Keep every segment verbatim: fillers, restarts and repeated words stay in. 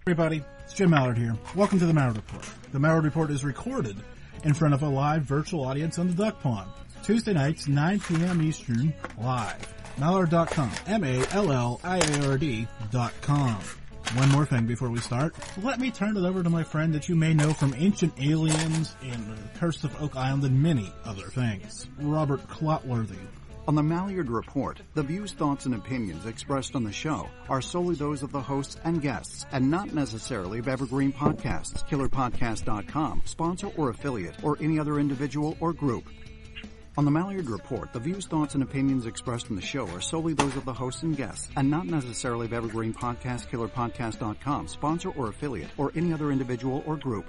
Everybody, it's Jim Mallard here. Welcome to the Mallard Report. The Mallard Report is recorded in front of a live virtual audience on the Duck Pond. Tuesday nights, nine p.m. Eastern, live. Mallard dot com. M A L L I A R D dot com. One more thing before we start. Let me turn it over to my friend that you may know from Ancient Aliens and The Curse of Oak Island and many other things, Robert Clotworthy. On the Mallard Report, the views, thoughts, and opinions expressed on the show are solely those of the hosts and guests, and not necessarily of Evergreen Podcasts, Killer Podcast dot com, sponsor or affiliate, or any other individual or group. On the Mallard Report, the views, thoughts, and opinions expressed in the show are solely those of the hosts and guests, and not necessarily of Evergreen Podcast, Killer Podcast dot com, sponsor or affiliate, or any other individual or group.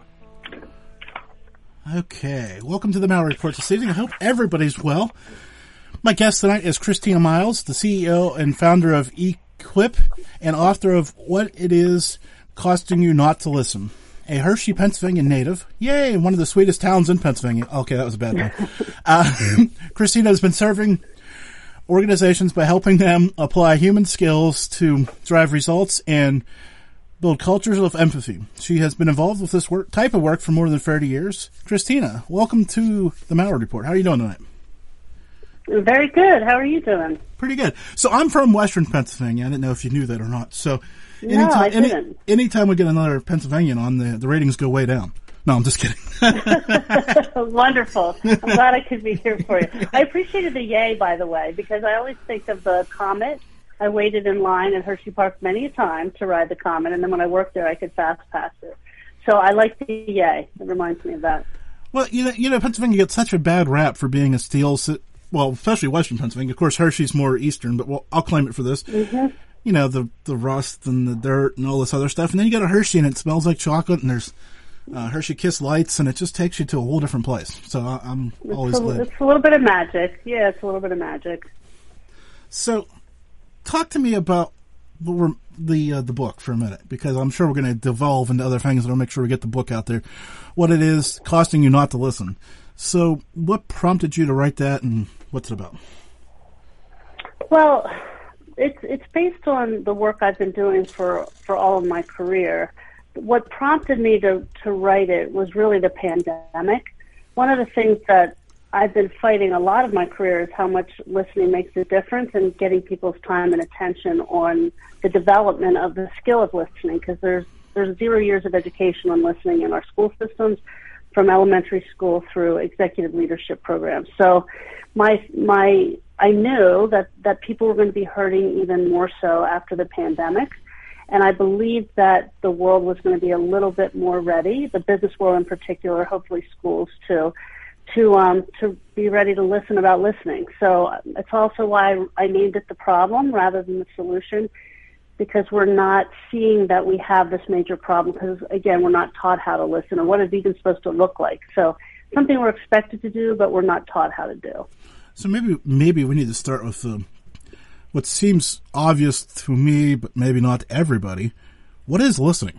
Okay, welcome to the Mallard Report this evening. I hope everybody's well. My guest tonight is Christina Miles, the C E O and founder of Equip and author of What It Is Costing You Not to Listen. A Hershey, Pennsylvania native. Yay, one of the sweetest towns in Pennsylvania. Okay, that was a bad one. Uh, Christina has been serving organizations by helping them apply human skills to drive results and build cultures of empathy. She has been involved with this work, type of work for more than thirty years. Christina, welcome to the Mallard Report. How are you doing tonight? Very good. How are you doing? Pretty good. So I'm from Western Pennsylvania. I didn't know if you knew that or not. So no, anytime, I didn't. Any, anytime we get another Pennsylvanian on, the, the ratings go way down. No, I'm just kidding. Wonderful. I'm glad I could be here for you. I appreciated the yay, by the way, because I always think of the Comet. I waited in line at Hershey Park many a time to ride the Comet, and then when I worked there, I could fast pass it. So I like the yay. It reminds me of that. Well, you know, you know, Pennsylvania gets such a bad rap for being a steel city. Well, especially Western Pennsylvania. Of course, Hershey's more eastern, but well, I'll claim it for this. Mm-hmm. You know, the the rust and the dirt and all this other stuff. And then you go to Hershey and it smells like chocolate and there's uh, Hershey Kiss lights and it just takes you to a whole different place. So I, I'm it's always a, glad. It's a little bit of magic. Yeah, it's a little bit of magic. So talk to me about the the, uh, the book for a minute, because I'm sure we're going to devolve into other things and I'll make sure we get the book out there. What It Is Costing You Not to Listen. So what prompted you to write that and what's it about? Well, it's it's based on the work I've been doing for, for all of my career. What prompted me to, to write it was really the pandemic. One of the things that I've been fighting a lot of my career is how much listening makes a difference in getting people's time and attention on the development of the skill of listening, because there's there's zero years of education on listening in our school systems, from elementary school through executive leadership programs. So my my I knew that, that people were going to be hurting even more so after the pandemic, and I believed that the world was going to be a little bit more ready, the business world in particular, hopefully schools too, to um to be ready to listen about listening. So it's also why I named it the problem rather than the solution, because we're not seeing that we have this major problem, because, again, we're not taught how to listen or what it's even supposed to look like. So something we're expected to do, but we're not taught how to do. So maybe maybe we need to start with um, what seems obvious to me, but maybe not to everybody. What is listening?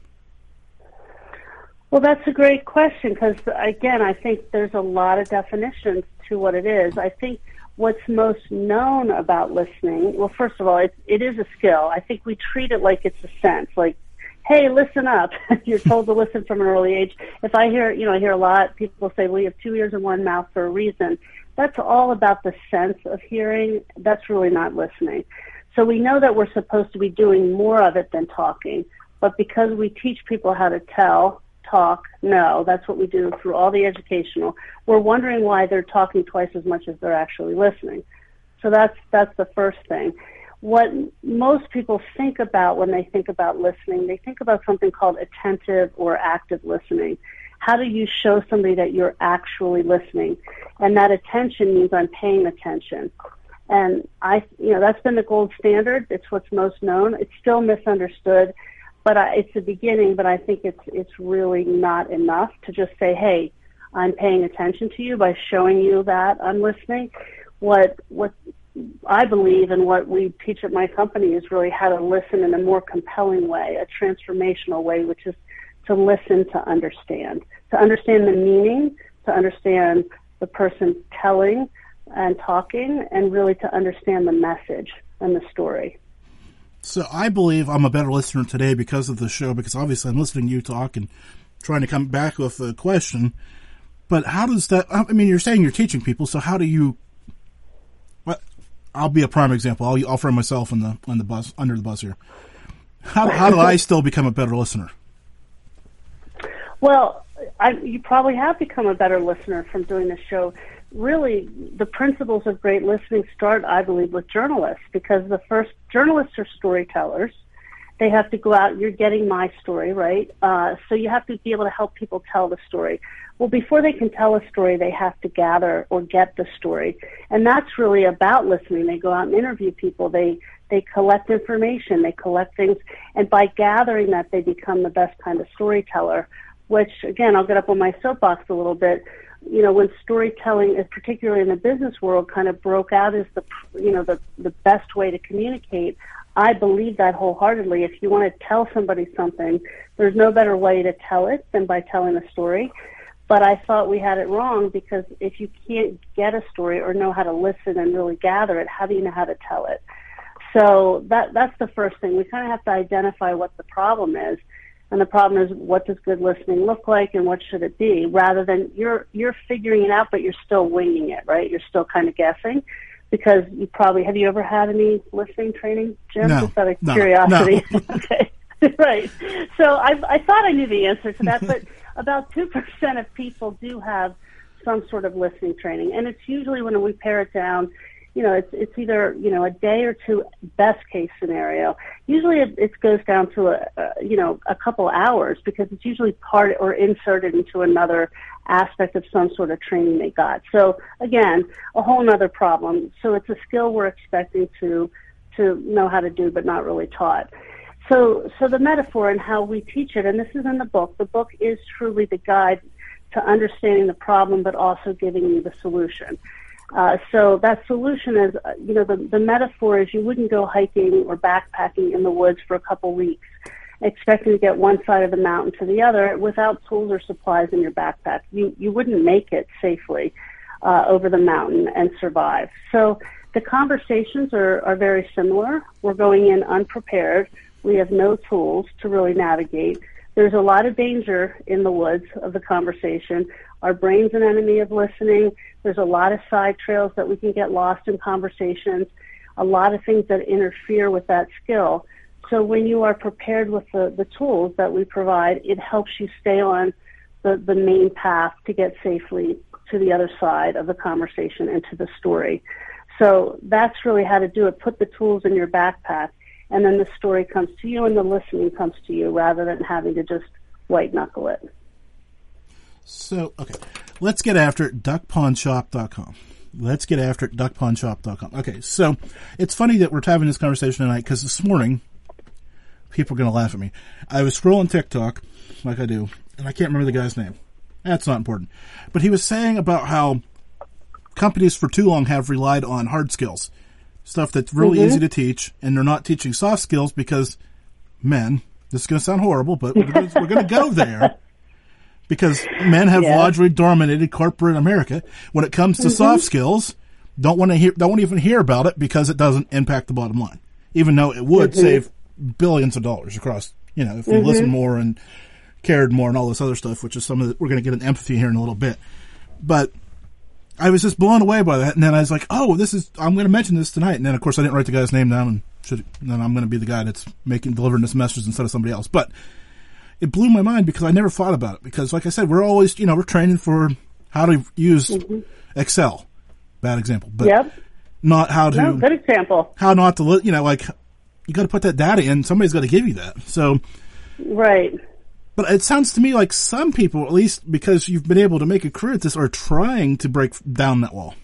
Well, that's a great question, because, again, I think there's a lot of definitions to what it is. I think what's most known about listening, well, first of all, it, it is a skill. I think we treat it like it's a sense, like, hey, listen up. You're told to listen from an early age. If I hear, you know, I hear a lot, people say, well, you have two ears and one mouth for a reason. That's all about the sense of hearing. That's really not listening. So we know that we're supposed to be doing more of it than talking, but because we teach people how to tell, talk, no, that's what we do through all the educational, we're wondering why they're talking twice as much as they're actually listening. So that's that's the first thing. What most people think about when they think about listening, they think about something called attentive or active listening. How do you show somebody that you're actually listening? And that attention means I'm paying attention. And I, you know, that's been the gold standard. It's what's most known. It's still misunderstood, but I, it's the beginning. But I think it's it's really not enough to just say, "Hey, I'm paying attention to you" by showing you that I'm listening. What what I believe and what we teach at my company is really how to listen in a more compelling way, a transformational way, which is to listen to understand, to understand the meaning, to understand the person telling and talking, and really to understand the message and the story. So I believe I'm a better listener today because of the show, because obviously I'm listening to you talk and trying to come back with a question. But how does that, I mean, you're saying you're teaching people, so how do you, well, I'll be a prime example. I'll, I'll throw myself in the, on the bus, under the bus here. How, how do I still become a better listener? Well, I, you probably have become a better listener from doing this show. Really, the principles of great listening start, I believe, with journalists, because the first journalists are storytellers. They have to go out. You're getting my story, right? Uh, so you have to be able to help people tell the story. Well, before they can tell a story, they have to gather or get the story. And that's really about listening. They go out and interview people. They they collect information. They collect things. And by gathering that, they become the best kind of storyteller, which, again, I'll get up on my soapbox a little bit. You know, when storytelling, is particularly in the business world, kind of broke out as the, you know, the, the best way to communicate, I believe that wholeheartedly. If you want to tell somebody something, there's no better way to tell it than by telling a story. But I thought we had it wrong, because if you can't get a story or know how to listen and really gather it, how do you know how to tell it? So that that's the first thing. We kind of have to identify what the problem is. And the problem is, what does good listening look like and what should it be, rather than you're you're figuring it out, but you're still winging it, right? You're still kind of guessing, because you probably, have you ever had any listening training, Jim? No, Just out of no, curiosity. no. Okay, right. So I, I thought I knew the answer to that, but about two percent of people do have some sort of listening training. And it's usually, when we pare it down, you know, it's it's either, you know, a day or two, best case scenario. Usually it, it goes down to a, a, you know, a couple hours, because it's usually part or inserted into another aspect of some sort of training they got. So again, a whole other problem. So it's a skill we're expecting to to know how to do, but not really taught. So so the metaphor and how we teach it, and this is in the book. The book is truly the guide to understanding the problem, but also giving you the solution. Uh, so that solution is, uh, you know, the, the metaphor is, you wouldn't go hiking or backpacking in the woods for a couple weeks expecting to get one side of the mountain to the other without tools or supplies in your backpack. You you wouldn't make it safely uh, over the mountain and survive. So the conversations are, are very similar. We're going in unprepared. We have no tools to really navigate. There's a lot of danger in the woods of the conversation. Our brain's an enemy of listening. There's a lot of side trails that we can get lost in conversations, a lot of things that interfere with that skill. So when you are prepared with the, the tools that we provide, it helps you stay on the, the main path to get safely to the other side of the conversation and to the story. So that's really how to do it. Put the tools in your backpack, and then the story comes to you and the listening comes to you, rather than having to just white knuckle it. So, okay, let's get after it, duck pond shop dot com. Let's get after it, duck pond shop dot com. Okay, so it's funny that we're having this conversation tonight, because this morning, people are going to laugh at me. I was scrolling TikTok, like I do, and I can't remember the guy's name. That's not important. But he was saying about how companies for too long have relied on hard skills, stuff that's really mm-hmm. easy to teach, and they're not teaching soft skills because, men, this is going to sound horrible, but we're going to, we're going to go there, because men have yeah. largely dominated corporate America. When it comes to mm-hmm. soft skills, don't want to hear, don't even hear about it, because it doesn't impact the bottom line, even though it would mm-hmm. save billions of dollars across, you know, if we mm-hmm. listened more and cared more and all this other stuff, which is some of the, we're going to get an empathy here in a little bit. But I was just blown away by that, and then I was like, oh, this is, I'm going to mention this tonight. And then, of course, I didn't write the guy's name down, and should, then I'm going to be the guy that's making, delivering this message instead of somebody else. But it blew my mind, because I never thought about it. Because, like I said, we're always, you know, we're training for how to use mm-hmm. Excel. Bad example. But yep. not how to. No, good example. How not to, you know, like, you got to put that data in. Somebody's got to give you that. So. Right. But it sounds to me like some people, at least because you've been able to make a career at this, are trying to break down that wall.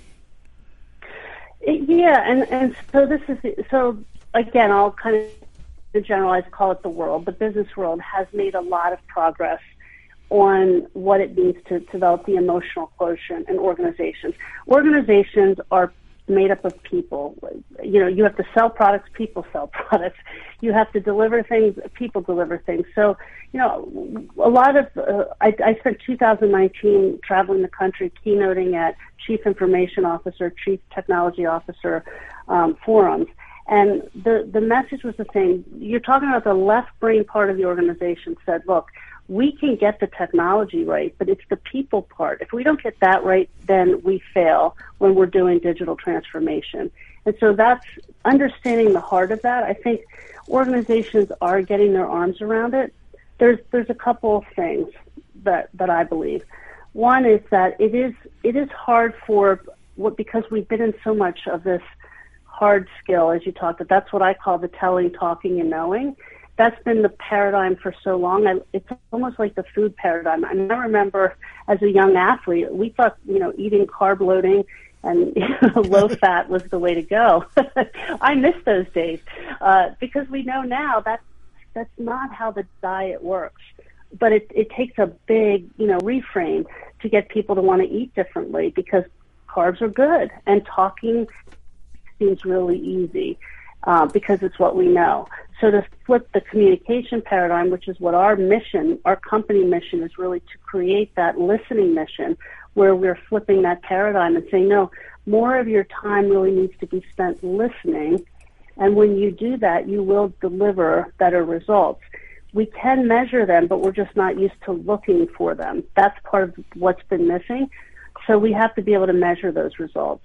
Yeah, and, and so this is, so again, I'll kind of generalize, call it the world. The business world has made a lot of progress on what it means to develop the emotional quotient in organizations. Organizations are made up of people. You know, you have to sell products, people sell products. You have to deliver things, people deliver things. So, you know, a lot of, uh, I, I spent two thousand nineteen traveling the country, keynoting at Chief Information Officer, Chief Technology Officer um, forums. And the, the message was the same. You're talking about the left brain part of the organization said, look, we can get the technology right, but it's the people part. If we don't get that right, then we fail when we're doing digital transformation. And so that's understanding the heart of that. I think organizations are getting their arms around it. There's there's a couple of things that, that I believe. One is that it is it is hard for what because we've been in so much of this hard skill, as you talked about. That's what I call the telling, talking, and knowing. That's been the paradigm for so long. I, it's almost like the food paradigm. I, mean, I remember as a young athlete, we thought, you know, eating carb loading and you know, low fat was the way to go. I miss those days uh, because we know now that that's not how the diet works. But it, it takes a big, you know, reframe to get people to want to eat differently because carbs are good and talking seems really easy. Uh, because it's what we know. So to flip the communication paradigm, which is what our mission, our company mission is really to create that listening mission where we're flipping that paradigm and saying, no, more of your time really needs to be spent listening. And when you do that, you will deliver better results. We can measure them, but we're just not used to looking for them. That's part of what's been missing. So we have to be able to measure those results.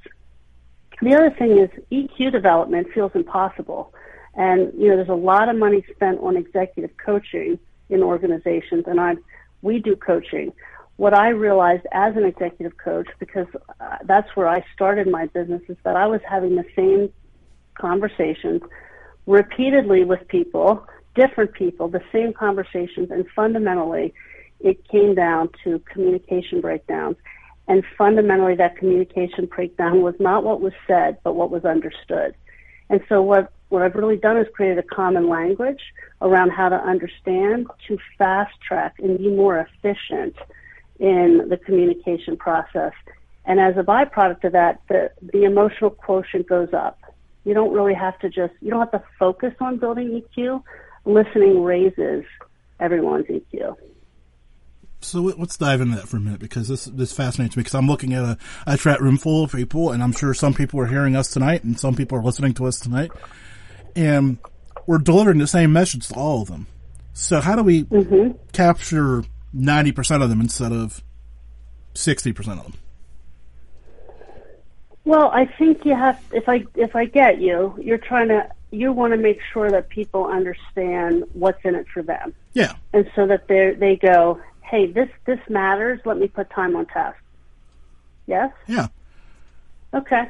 The other thing is E Q development feels impossible. And, you know, there's a lot of money spent on executive coaching in organizations, and I, we do coaching. What I realized as an executive coach, because uh, that's where I started my business, is that I was having the same conversations repeatedly with people, different people, the same conversations, and fundamentally it came down to communication breakdowns. And fundamentally, that communication breakdown was not what was said, but what was understood. And so what, what I've really done is created a common language around how to understand, to fast track and be more efficient in the communication process. And as a byproduct of that, the, the emotional quotient goes up. You don't really have to just, you don't have to focus on building E Q. Listening raises everyone's E Q. So let's dive into that for a minute because this this fascinates me because I'm looking at a, a chat room full of people and I'm sure some people are hearing us tonight and some people are listening to us tonight and we're delivering the same message to all of them. So how do we mm-hmm. capture ninety percent of them instead of sixty percent of them? Well, I think you have, if I, if I get you, you're trying to, you want to make sure that people understand what's in it for them. Yeah. And so that they they go, hey, this, this matters, let me put time on task. Yes? Yeah. Okay.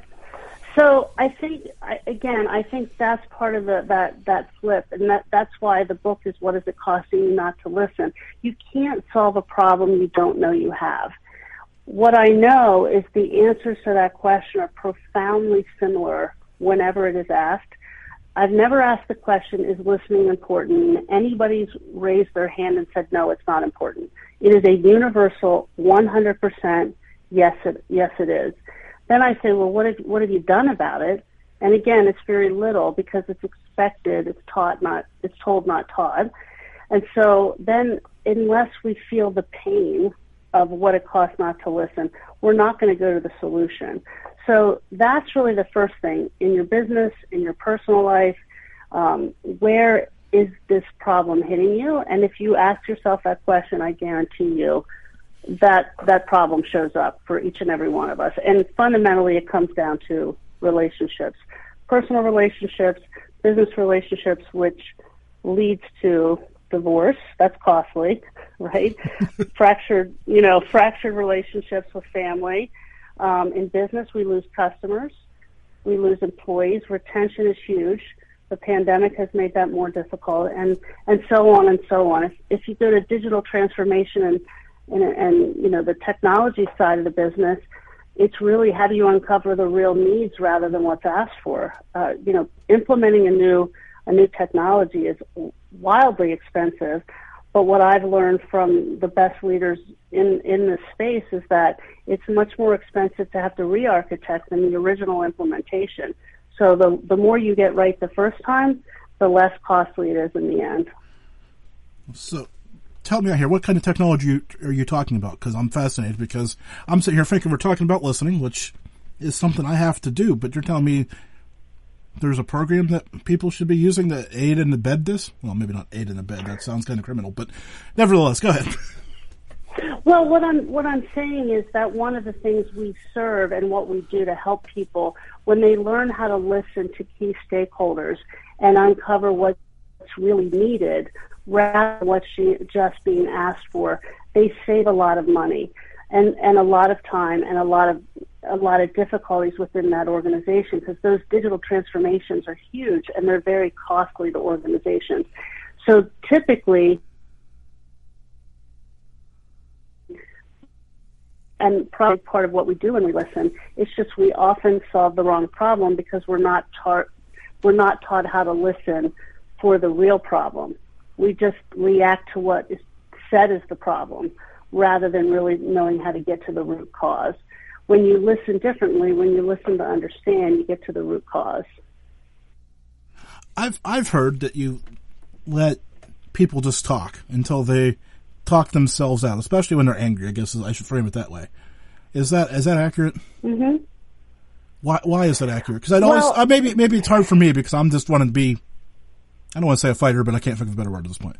So I think, I, again, I think that's part of the, that, that flip, and that, that's why the book is What Is It Costing You Not to Listen? You can't solve a problem you don't know you have. What I know is the answers to that question are profoundly similar whenever it is asked. I've never asked the question, is listening important? Anybody's raised their hand and said, no, it's not important. It is a universal one hundred percent yes, it, yes, it is. Then I say, well, what have, what have you done about it? And again, it's very little because it's expected, it's taught, not, it's told, not taught. And so then unless we feel the pain of what it costs not to listen, we're not going to go to the solution. So that's really the first thing in your business, in your personal life. Um, where is this problem hitting you? And if you ask yourself that question, I guarantee you that that problem shows up for each and every one of us. And fundamentally, it comes down to relationships, personal relationships, business relationships, which leads to divorce. That's costly, right? fractured, you know, fractured relationships with family. Um, in business, we lose customers, we lose employees. Retention is huge. The pandemic has made that more difficult, and, and so on and so on. If, if you go to digital transformation and, and, and, you know, the technology side of the business, it's really how do you uncover the real needs rather than what's asked for. Uh, you know, implementing a new a new technology is wildly expensive. But what I've learned from the best leaders in, in this space is that it's much more expensive to have to re-architect than the original implementation. So the the more you get right the first time, the less costly it is in the end. So tell me out here, what kind of technology are you talking about? Because I'm fascinated because I'm sitting here thinking we're talking about listening, which is something I have to do, but you're telling me there's a program that people should be using to aid and abet this? Well, maybe not aid and abet. That sounds kind of criminal, but nevertheless, go ahead. Well, what I'm what I'm saying is that one of the things we serve and what we do to help people when they learn how to listen to key stakeholders and uncover what's really needed rather than what's just being asked for, they save a lot of money and, and a lot of time and a lot of a lot of difficulties within that organization, because those digital transformations are huge and they're very costly to organizations. So typically, and probably part of what we do when we listen, it's just we often solve the wrong problem because we're not taught we're not taught how to listen for the real problem. We just react to what is said is the problem rather than really knowing how to get to the root cause. When you listen differently, when you listen to understand, you get to the root cause. I've I've heard that you let people just talk until they talk themselves out, especially when they're angry. I guess I should frame it that way. Is that is that accurate? Mm-hmm. Why why is that accurate? Because I'd always Well, uh, maybe maybe it's hard for me because I'm just wanting to be. I don't want to say a fighter, but I can't think of a better word at this point.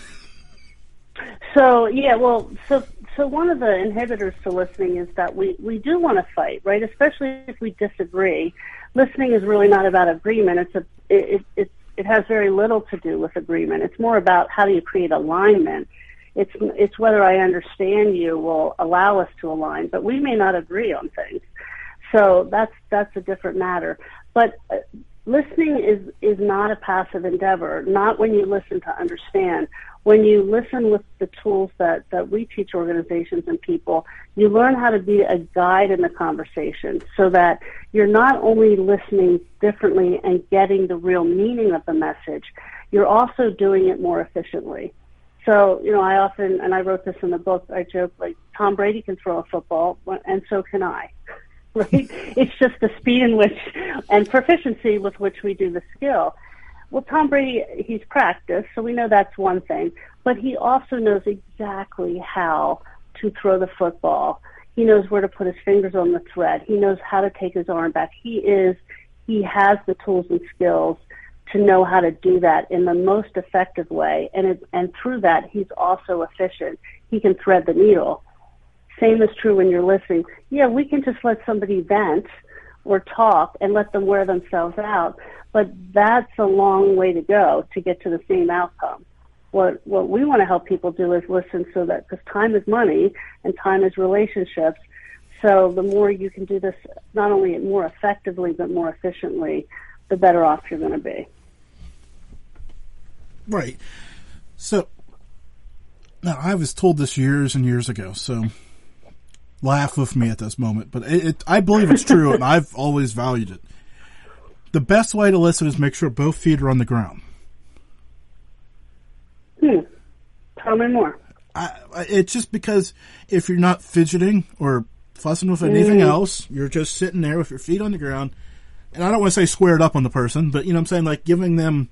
So yeah, well, so so one of the inhibitors to listening is that we we do want to fight, right? Especially if we disagree. Listening is really not about agreement. It's a it it it has very little to do with agreement. It's more about how do you create alignment. It's it's whether I understand you will allow us to align, but we may not agree on things. So that's that's a different matter. But uh, listening is is not a passive endeavor. Not when you listen to understand. When you listen with the tools that, that we teach organizations and people, you learn how to be a guide in the conversation so that you're not only listening differently and getting the real meaning of the message, you're also doing it more efficiently. So, you know, I often, and I wrote this in the book, I joke, like, Tom Brady can throw a football, and so can I. Right? It's just the speed in which, and proficiency with which we do the skill. Well, Tom Brady, he's practiced, so we know that's one thing. But he also knows exactly how to throw the football. He knows where to put his fingers on the thread. He knows how to take his arm back. He is, he has the tools and skills to know how to do that in the most effective way. And it, and through that, he's also efficient. He can thread the needle. Same is true when you're listening. Yeah, we can just let somebody vent or talk and let them wear themselves out. But that's a long way to go to get to the same outcome. What what we want to help people do is listen so that, because time is money and time is relationships. So the more you can do this, not only more effectively but more efficiently, the better off you're going to be. Right. So now I was told this years and years ago. So laugh with me at this moment, but it, it, I believe it's true, and I've always valued it. The best way to listen is make sure both feet are on the ground. Hmm. Tell me more. I, I, it's just because if you're not fidgeting or fussing with anything mm. else, you're just sitting there with your feet on the ground. And I don't want to say squared up on the person, but you know what I'm saying? Like giving them,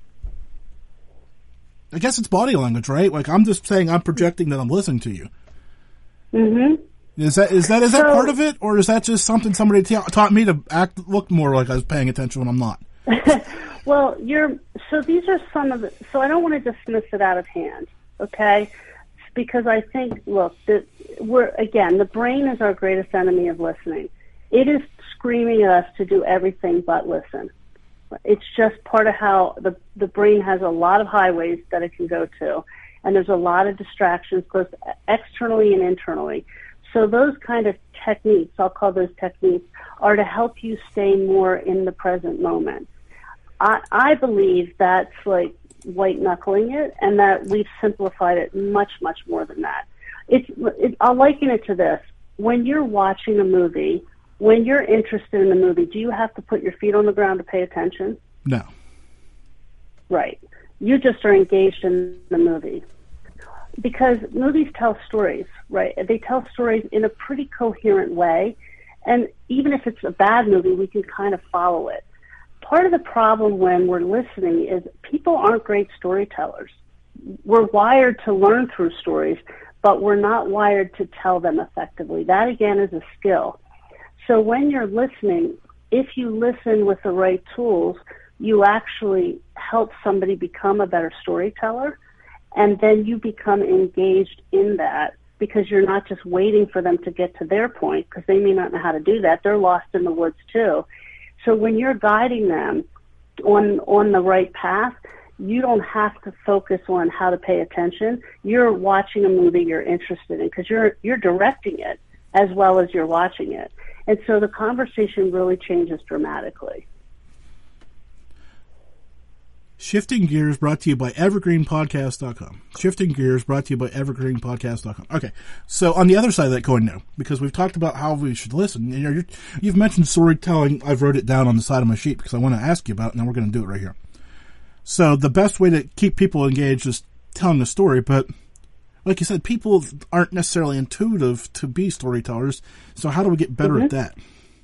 I guess it's body language, right? Like I'm just saying I'm projecting that I'm listening to you. Mm-hmm. Is that is that is that so, part of it, or is that just something somebody t- taught me to act look more like I was paying attention when I'm not? Well, you're so these are some of the. So I don't want to dismiss it out of hand, okay? Because I think, look, the, we're again, the brain is our greatest enemy of listening. It is screaming at us to do everything but listen. It's just part of how the the brain has a lot of highways that it can go to, and there's a lot of distractions, both externally and internally. So those kind of techniques, I'll call those techniques, are to help you stay more in the present moment. I, I believe that's like white knuckling it, and that we've simplified it much, much more than that. It's, it, I'll liken it to this. When you're watching a movie, when you're interested in the movie, do you have to put your feet on the ground to pay attention? No. Right. You just are engaged in the movie. Because movies tell stories, right? They tell stories in a pretty coherent way. And even if it's a bad movie, we can kind of follow it. Part of the problem when we're listening is people aren't great storytellers. We're wired to learn through stories, but we're not wired to tell them effectively. That, again, is a skill. So when you're listening, if you listen with the right tools, you actually help somebody become a better storyteller, and then you become engaged in that because you're not just waiting for them to get to their point, because they may not know how to do that. They're lost in the woods too. So when you're guiding them on on the right path, you don't have to focus on how to pay attention. You're watching a movie you're interested in because you're you're directing it as well as you're watching it. And so the conversation really changes dramatically. Shifting Gears brought to you by evergreen podcast dot com. Shifting Gears brought to you by evergreen podcast dot com. Okay, so on the other side of that coin now, because we've talked about how we should listen, you know, you're, you've mentioned storytelling. I've wrote it down on the side of my sheet because I want to ask you about it, and we're going to do it right here. So the best way to keep people engaged is telling a story, but like you said, people aren't necessarily intuitive to be storytellers, so how do we get better mm-hmm. at that?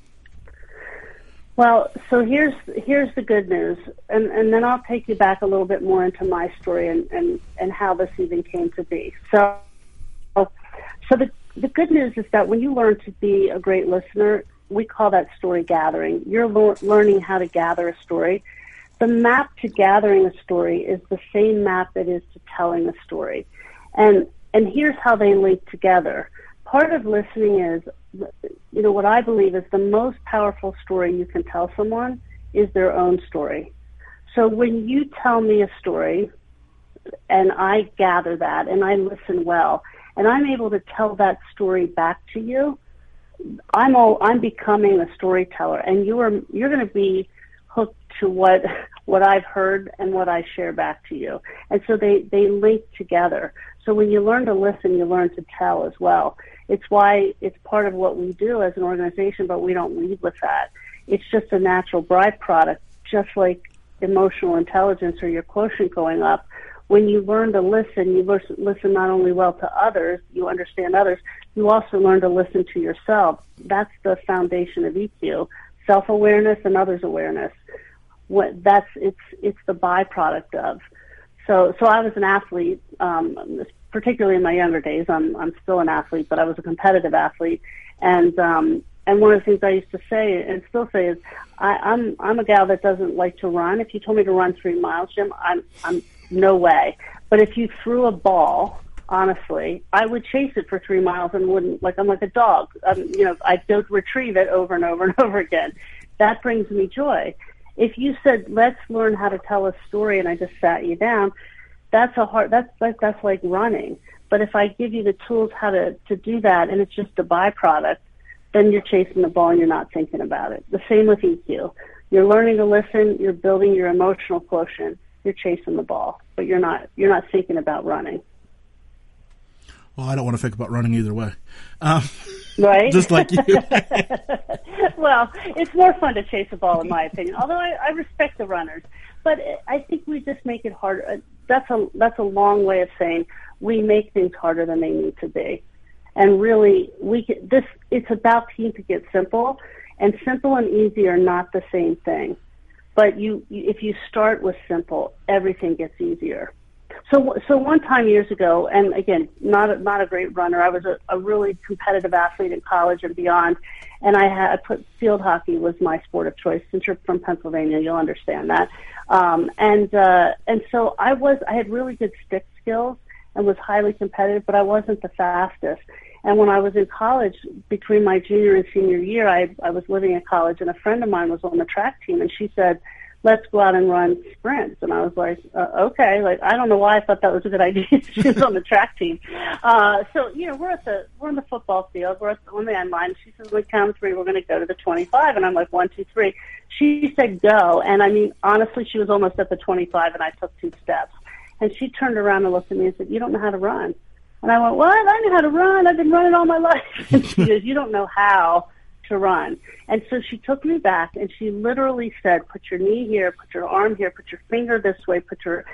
Well, so here's here's the good news, and, and then I'll take you back a little bit more into my story and, and, and how this even came to be. So, so the the good news is that when you learn to be a great listener, we call that story gathering. You're lo- learning how to gather a story. The map to gathering a story is the same map that is to telling a story, and and here's how they link together. Part of listening is, you know, what I believe is the most powerful story you can tell someone is their own story. So when you tell me a story and I gather that and I listen well and I'm able to tell that story back to you, I'm all, I'm becoming a storyteller, and you are you're going to be hooked to what what I've heard and what I share back to you. And so they, they link together. So when you learn to listen, you learn to tell as well. It's why it's part of what we do as an organization, but we don't lead with that. It's just a natural byproduct, just like emotional intelligence or your quotient going up. When you learn to listen, you listen not only well to others, you understand others, you also learn to listen to yourself. That's the foundation of E Q, self-awareness and others' awareness. What that's it's it's the byproduct of. So so I was an athlete, um, particularly in my younger days. I'm I'm still an athlete, but I was a competitive athlete, and um, and one of the things I used to say and still say is I, I'm I'm a gal that doesn't like to run. If you told me to run three miles, Jim, I'm I'm no way. But if you threw a ball, honestly, I would chase it for three miles and wouldn't, like I'm like a dog. Um, you know, I'd go retrieve it over and over and over again. That brings me joy. If you said, let's learn how to tell a story, and I just sat you down, that's a hard, that's like, that's like running. But if I give you the tools how to, to do that, and it's just a byproduct, then you're chasing the ball and you're not thinking about it. The same with E Q. You're learning to listen, you're building your emotional quotient, you're chasing the ball, but you're not, you're not thinking about running. Well, I don't want to think about running either way. Um, right? Just like you. Well, it's more fun to chase a ball, in my opinion, although I, I respect the runners. But I think we just make it harder. That's a, that's a long way of saying we make things harder than they need to be. And really, we can, this it's about keeping it simple, and simple and easy are not the same thing. But you, if you start with simple, everything gets easier. So, so one time years ago, and again, not a, not a great runner. I was a, a really competitive athlete in college and beyond, and I had I put field hockey was my sport of choice. Since you're from Pennsylvania, you'll understand that. Um, and uh, and so I was I had really good stick skills and was highly competitive, but I wasn't the fastest. And when I was in college, between my junior and senior year, I I was living in college, and a friend of mine was on the track team, and she said, let's go out and run sprints. And I was like, uh, okay, like, I don't know why I thought that was a good idea. She was on the track team. Uh, so, you know, we're at the, we're in the football field. We're at the, on the end line. She says, we count three. We're going to go to the twenty-five. And I'm like, one, two, three. She said, go. And I mean, honestly, she was almost at the twenty-five, and I took two steps. And she turned around and looked at me and said, you don't know how to run. And I went, what? I know how to run. I've been running all my life. And she goes, you don't know how to run. And so she took me back, and she literally said, put your knee here, put your arm here, put your finger this way, put your,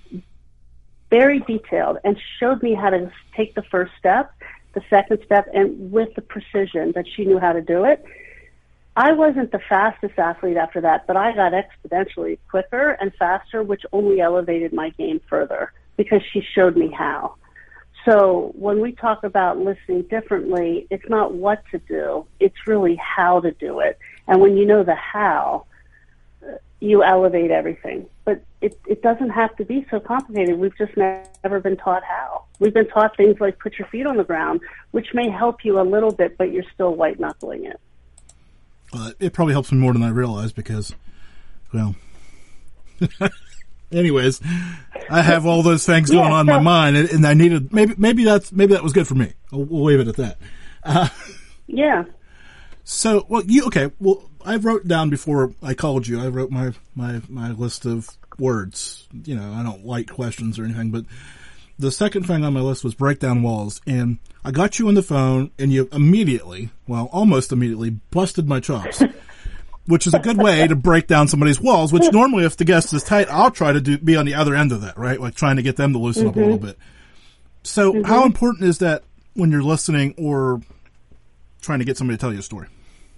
very detailed, and showed me how to take the first step, the second step, and with the precision that she knew how to do it. I wasn't the fastest athlete after that, but I got exponentially quicker and faster, which only elevated my game further because she showed me how. So when we talk about listening differently, it's not what to do, it's really how to do it. And when you know the how, you elevate everything. But it, it doesn't have to be so complicated. We've just never been taught how. We've been taught things like put your feet on the ground, which may help you a little bit, but you're still white-knuckling it. Well, it probably helps me more than I realize because, well, anyways, I have all those things going yeah, on so, in my mind, and, and I needed, maybe maybe that's maybe that was good for me. We'll, we'll leave it at that. Uh, yeah. So, well, you, okay, well, I wrote down before I called you, I wrote my, my, my list of words. You know, I don't like questions or anything, but the second thing on my list was break down walls. And I got you on the phone, and you immediately, well, almost immediately, busted my chops, which is a good way to break down somebody's walls, which normally if the guest is tight, I'll try to do, be on the other end of that, right? Like trying to get them to loosen mm-hmm. up a little bit. So mm-hmm. how important is that when you're listening or trying to get somebody to tell you a story?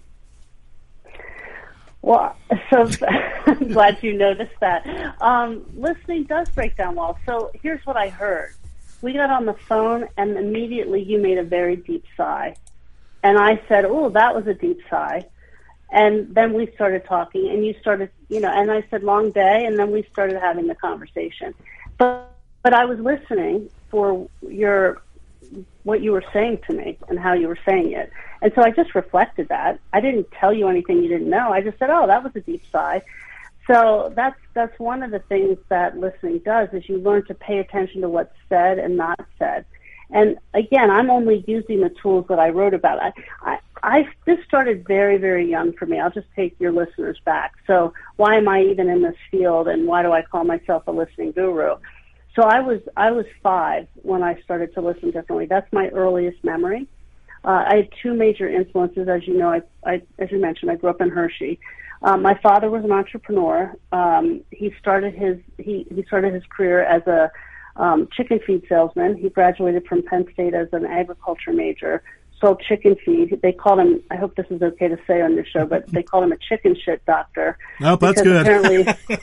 Well, so I'm glad you noticed that. Um, listening does break down walls. So here's what I heard. We got on the phone, and immediately you made a very deep sigh. And I said, oh, that was a deep sigh. And then we started talking, and you started, you know, and I said, long day, and then we started having the conversation. But, but I was listening for your what you were saying to me and how you were saying it. And so I just reflected that. I didn't tell you anything you didn't know. I just said, oh, that was a deep sigh. So that's that's one of the things that listening does is you learn to pay attention to what's said and not said. And again, I'm only using the tools that I wrote about. I, I, I this started very, very young for me. I'll just take your listeners back. So why am I even in this field, and why do I call myself a listening guru? So I was I was five when I started to listen differently. That's my earliest memory. Uh, I had two major influences, as you know. I, I as you mentioned, I grew up in Hershey. Um, my father was an entrepreneur. Um, he started his he, he started his career as a um, chicken feed salesman. He graduated from Penn State as an agriculture major. Sold chicken feed. They called him, I hope this is okay to say on your show, but they called him a chicken shit doctor. Nope, that's good. Apparently,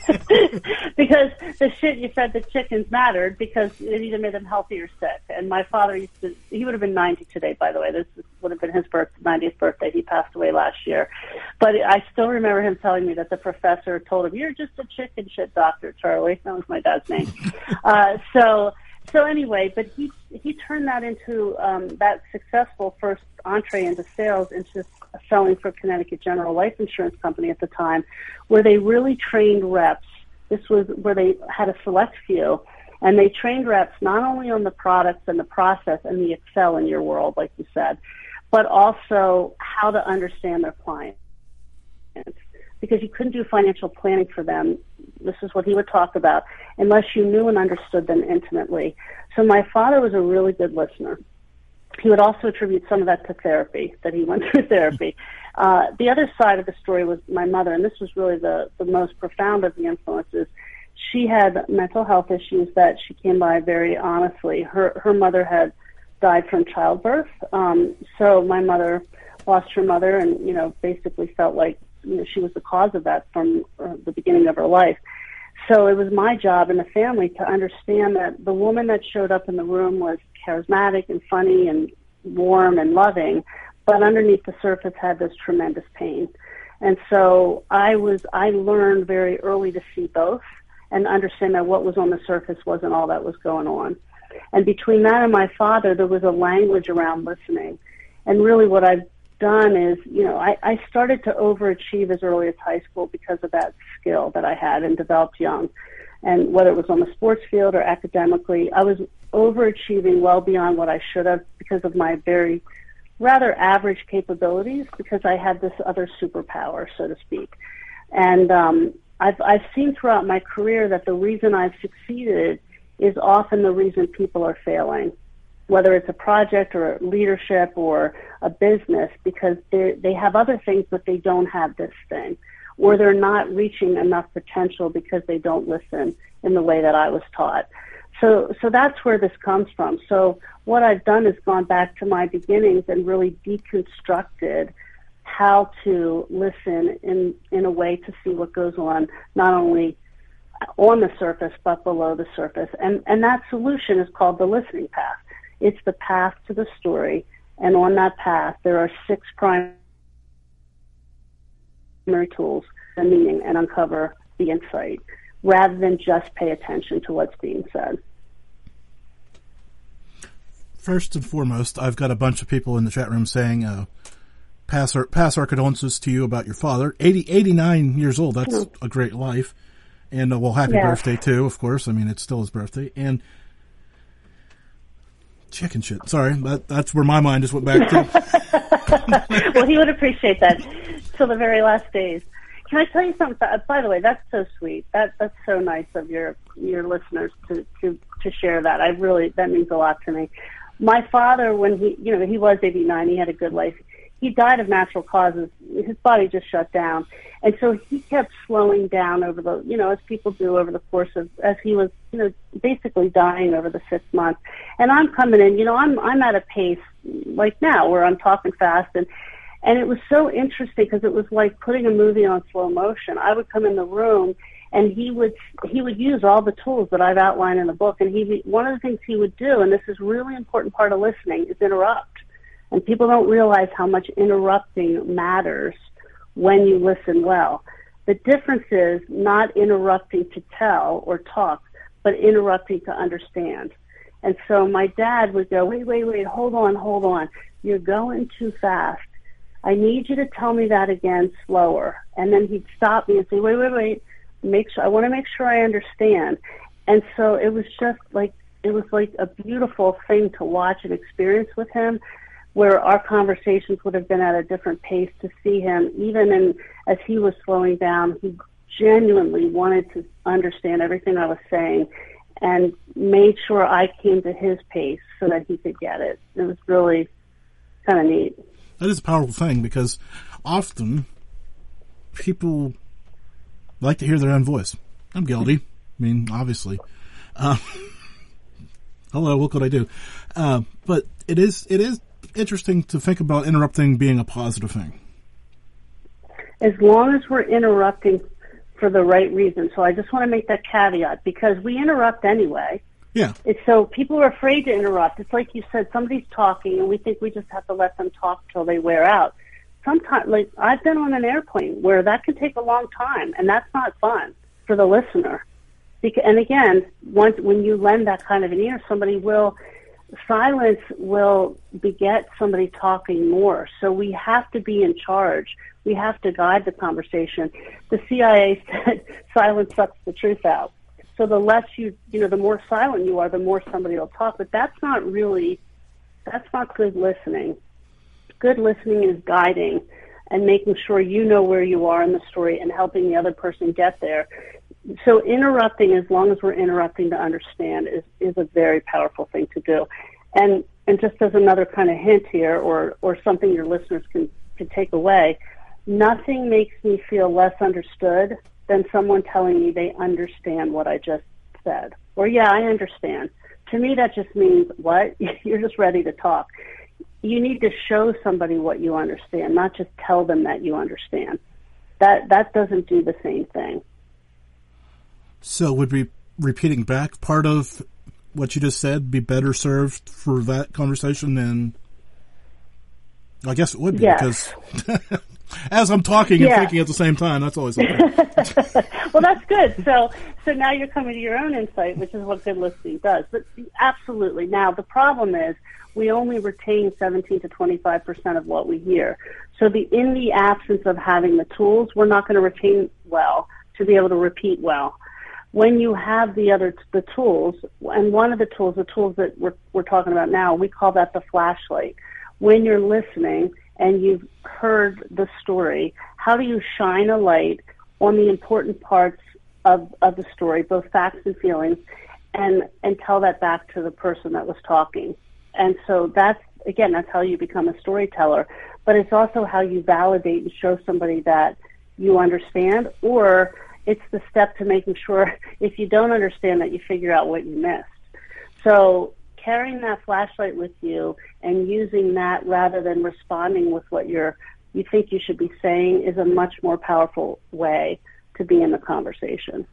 because the shit you fed the chickens mattered because it either made them healthy or sick. And my father used to, he would have been ninety today, by the way. This would have been his birth, ninetieth birthday. He passed away last year. But I still remember him telling me that the professor told him, you're just a chicken shit doctor, Charlie. That was my dad's name. uh, so, So anyway, but he he turned that into um, that successful first entree into sales into selling for Connecticut General Life Insurance Company at the time, where they really trained reps. This was where they had a select few, and they trained reps not only on the products and the process and the Excel in your world, like you said, but also how to understand their clients. Because you couldn't do financial planning for them. This is what he would talk about, unless you knew and understood them intimately. So my father was a really good listener. He would also attribute some of that to therapy, that he went through therapy. Uh, the other side of the story was my mother, and this was really the, the most profound of the influences. She had mental health issues that she came by very honestly. Her, her mother had died from childbirth. Um, so my mother lost her mother and, you know, basically felt like, you know, she was the cause of that from uh, the beginning of her life. So it was my job in the family to understand that the woman that showed up in the room was charismatic and funny and warm and loving, but underneath the surface had this tremendous pain. And so I was, I learned very early to see both and understand that what was on the surface wasn't all that was going on. And between that and my father, there was a language around listening. And really what I've done is, you know, I, I started to overachieve as early as high school because of that skill that I had and developed young. And whether it was on the sports field or academically, I was overachieving well beyond what I should have because of my very rather average capabilities, because I had this other superpower, so to speak. And um, I've, I've seen throughout my career that the reason I've succeeded is often the reason people are failing, whether it's a project or leadership or a business, because they they have other things, but they don't have this thing, or they're not reaching enough potential because they don't listen in the way that I was taught. So, so that's where this comes from. So what I've done is gone back to my beginnings and really deconstructed how to listen in, in a way to see what goes on, not only on the surface, but below the surface. And, and that solution is called the listening path. It's the path to the story, and on that path, there are six primary tools, the meaning, and uncover the insight rather than just pay attention to what's being said. First and foremost, I've got a bunch of people in the chat room saying, uh, pass our, pass our condolences to you about your father. eighty, eighty-nine years old. That's mm-hmm. a great life. And, uh, well, happy yes. birthday too, of course. I mean, it's still his birthday. And chicken shit. Sorry, that, that's where my mind just went back to. Well, he would appreciate that till the very last days. Can I tell you something? By the way, that's so sweet. That that's so nice of your your listeners to, to, to share that. I really that means a lot to me. My father, when he you know he was eighty-nine, he had a good life. He died of natural causes. His body just shut down, and so he kept slowing down over the you know as people do over the course of as he was you know basically dying over the six months. And I'm coming in, you know, I'm I'm at a pace like now where I'm talking fast and. And it was so interesting because it was like putting a movie on slow motion. I would come in the room, and he would he would use all the tools that I've outlined in the book. And he one of the things he would do, and this is a really important part of listening, is interrupt. And people don't realize how much interrupting matters when you listen well. The difference is not interrupting to tell or talk, but interrupting to understand. And so my dad would go, wait, wait, wait, hold on, hold on. You're going too fast. I need you to tell me that again slower. And then he'd stop me and say, wait, wait, wait, make sure, I want to make sure I understand. And so it was just like, it was like a beautiful thing to watch and experience with him, where our conversations would have been at a different pace to see him, even in, as he was slowing down, he genuinely wanted to understand everything I was saying and made sure I came to his pace so that he could get it. It was really kind of neat. That is a powerful thing because often people like to hear their own voice. I'm guilty. I mean, obviously. Uh, hello, what could I do? Uh, but it is it is interesting to think about interrupting being a positive thing. As long as we're interrupting for the right reason. So I just want to make that caveat because we interrupt anyway. Yeah. It's so people are afraid to interrupt. It's like you said, somebody's talking and we think we just have to let them talk till they wear out. Sometimes, like I've been on an airplane where that can take a long time and that's not fun for the listener. And again, once when you lend that kind of an ear, somebody will, silence will beget somebody talking more. So we have to be in charge. We have to guide the conversation. The C I A said silence sucks the truth out. So the less you, you know, the more silent you are, the more somebody will talk. But that's not really, that's not good listening. Good listening is guiding and making sure you know where you are in the story and helping the other person get there. So interrupting, as long as we're interrupting to understand, is, is a very powerful thing to do. And and just as another kind of hint here, or, or something your listeners can, can take away, nothing makes me feel less understood than someone telling me they understand what I just said. Or, yeah, I understand. To me, that just means, what? You're just ready to talk. You need to show somebody what you understand, not just tell them that you understand. That that doesn't do the same thing. So would be repeating back part of what you just said be better served for that conversation than... I guess it would be, yes. because... As I'm talking and yeah. thinking at the same time, that's always okay. Well, that's good. So, so now you're coming to your own insight, which is what good listening does. But absolutely. Now, the problem is we only retain seventeen to twenty-five percent of what we hear. So the, in the absence of having the tools, we're not going to retain well to be able to repeat well. When you have the other, the tools, and one of the tools, the tools that we're, we're talking about now, we call that the flashlight. When you're listening, and you've heard the story, how do you shine a light on the important parts of, of the story, both facts and feelings, and, and tell that back to the person that was talking? And so that's, again, that's how you become a storyteller. But it's also how you validate and show somebody that you understand, or it's the step to making sure if you don't understand that you figure out what you missed. So carrying that flashlight with you and using that rather than responding with what you're, you think you should be saying is a much more powerful way to be in the conversation.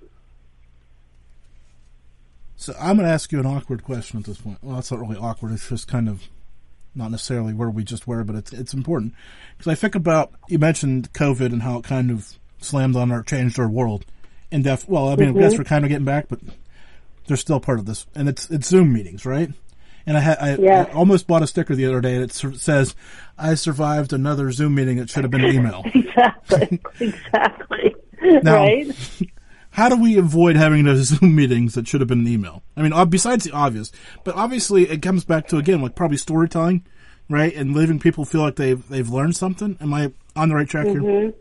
So I'm going to ask you an awkward question at this point. Well, it's not really awkward. It's just kind of not necessarily where we just were, but it's it's important. Because I think about, you mentioned COVID and how it kind of slammed on our, changed our world. in def. Well, I mean, mm-hmm. I guess we're kind of getting back, but they're still part of this, and it's it's Zoom meetings, right? And I had I, yeah. I almost bought a sticker the other day, and it says, "I survived another Zoom meeting. It should have been an email." Exactly, exactly. Now, right? How do we avoid having those Zoom meetings that should have been an email? I mean, besides the obvious, but obviously it comes back to, again, like probably storytelling, right? And letting people feel like they've they've learned something. Am I on the right track mm-hmm. here?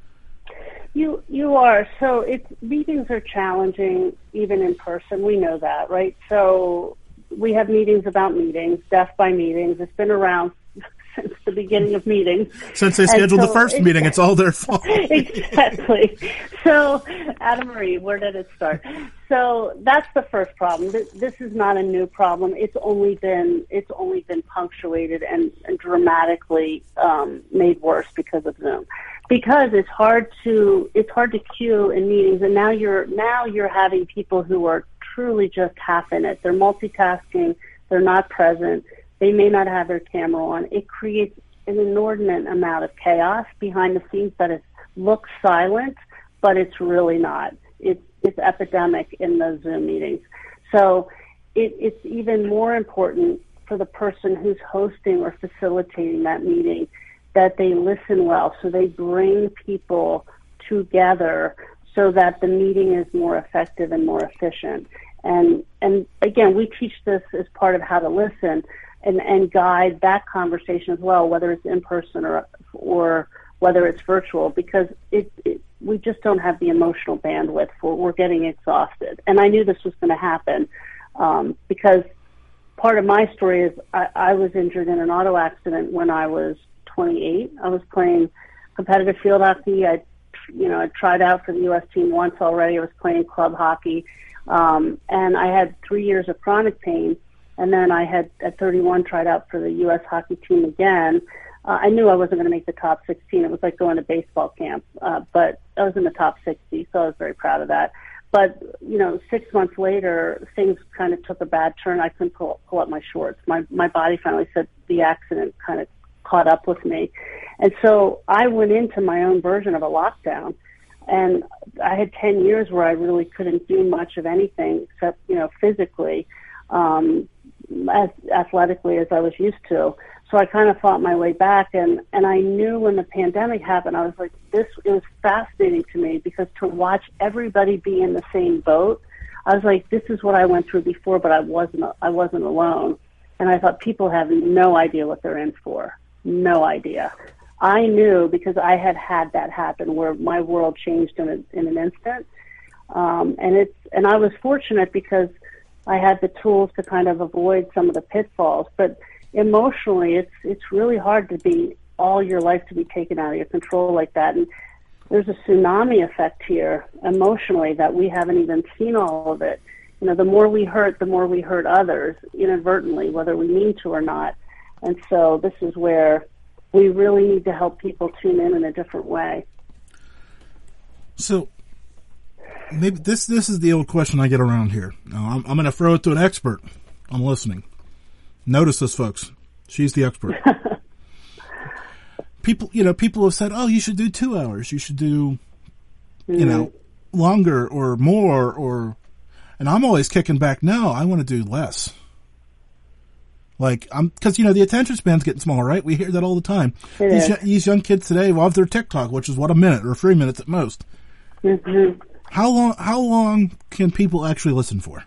You you are. So it's meetings are challenging even in person. We know that, right? So we have meetings about meetings, Deaf by Meetings. It's been around since the beginning of meetings. Since they scheduled so the first it, meeting, it's all their fault. Exactly. So, Adam Marie, where did it start? So that's the first problem. This, this is not a new problem. It's only been it's only been punctuated and, and dramatically um, made worse because of Zoom. Because it's hard to it's hard to queue in meetings, and now you're now you're having people who are truly just half in it. They're multitasking. They're not present. They may not have their camera on. It creates an inordinate amount of chaos behind the scenes that it looks silent, but it's really not. It's it's epidemic in those Zoom meetings. So it, it's even more important for the person who's hosting or facilitating that meeting that they listen well, so they bring people together so that the meeting is more effective and more efficient. And and again, we teach this as part of how to listen and, and guide that conversation as well, whether it's in person or or whether it's virtual, because it, it we just don't have the emotional bandwidth for we're getting exhausted. And I knew this was going to happen um, because part of my story is I, I was injured in an auto accident when I was twenty-eight. I was playing competitive field hockey. I, you know, I tried out for the U S team once already. I was playing club hockey, um, and I had three years of chronic pain. And then I had at thirty-one tried out for the U S hockey team again. Uh, I knew I wasn't going to make the top sixteen. It was like going to baseball camp, uh, but I was in the top sixty, so I was very proud of that. But, you know, six months later, things kind of took a bad turn. I couldn't pull, pull up my shorts. My my body finally said the accident kind of caught up with me. And so I went into my own version of a lockdown. And I had ten years where I really couldn't do much of anything except, you know, physically, um, as athletically as I was used to. So I kind of fought my way back. And, and I knew when the pandemic happened, I was like, this, it was fascinating to me because to watch everybody be in the same boat, I was like, this is what I went through before, but I wasn't, I wasn't alone. And I thought people have no idea what they're in for. No idea. I knew because I had had that happen where my world changed in, a, in an instant. Um, and it's, and I was fortunate because I had the tools to kind of avoid some of the pitfalls, but emotionally it's, it's really hard to be all your life to be taken out of your control like that. And there's a tsunami effect here emotionally that we haven't even seen all of it. You know, the more we hurt, the more we hurt others inadvertently, whether we mean to or not. And so this is where we really need to help people tune in in a different way. So maybe this this is the old question I get around here. Now, I'm, I'm going to throw it to an expert. I'm listening. Notice this, folks. She's the expert. people, you know, people have said, "Oh, you should do two hours. You should do, mm-hmm. you know, longer or more." Or, and I'm always kicking back. No, I want to do less. Like, I'm, cause, you know, the attention span's getting smaller, right? We hear that all the time. These, these young kids today love their TikTok, which is what, a minute or three minutes at most. Mm-hmm. How long, how long can people actually listen for?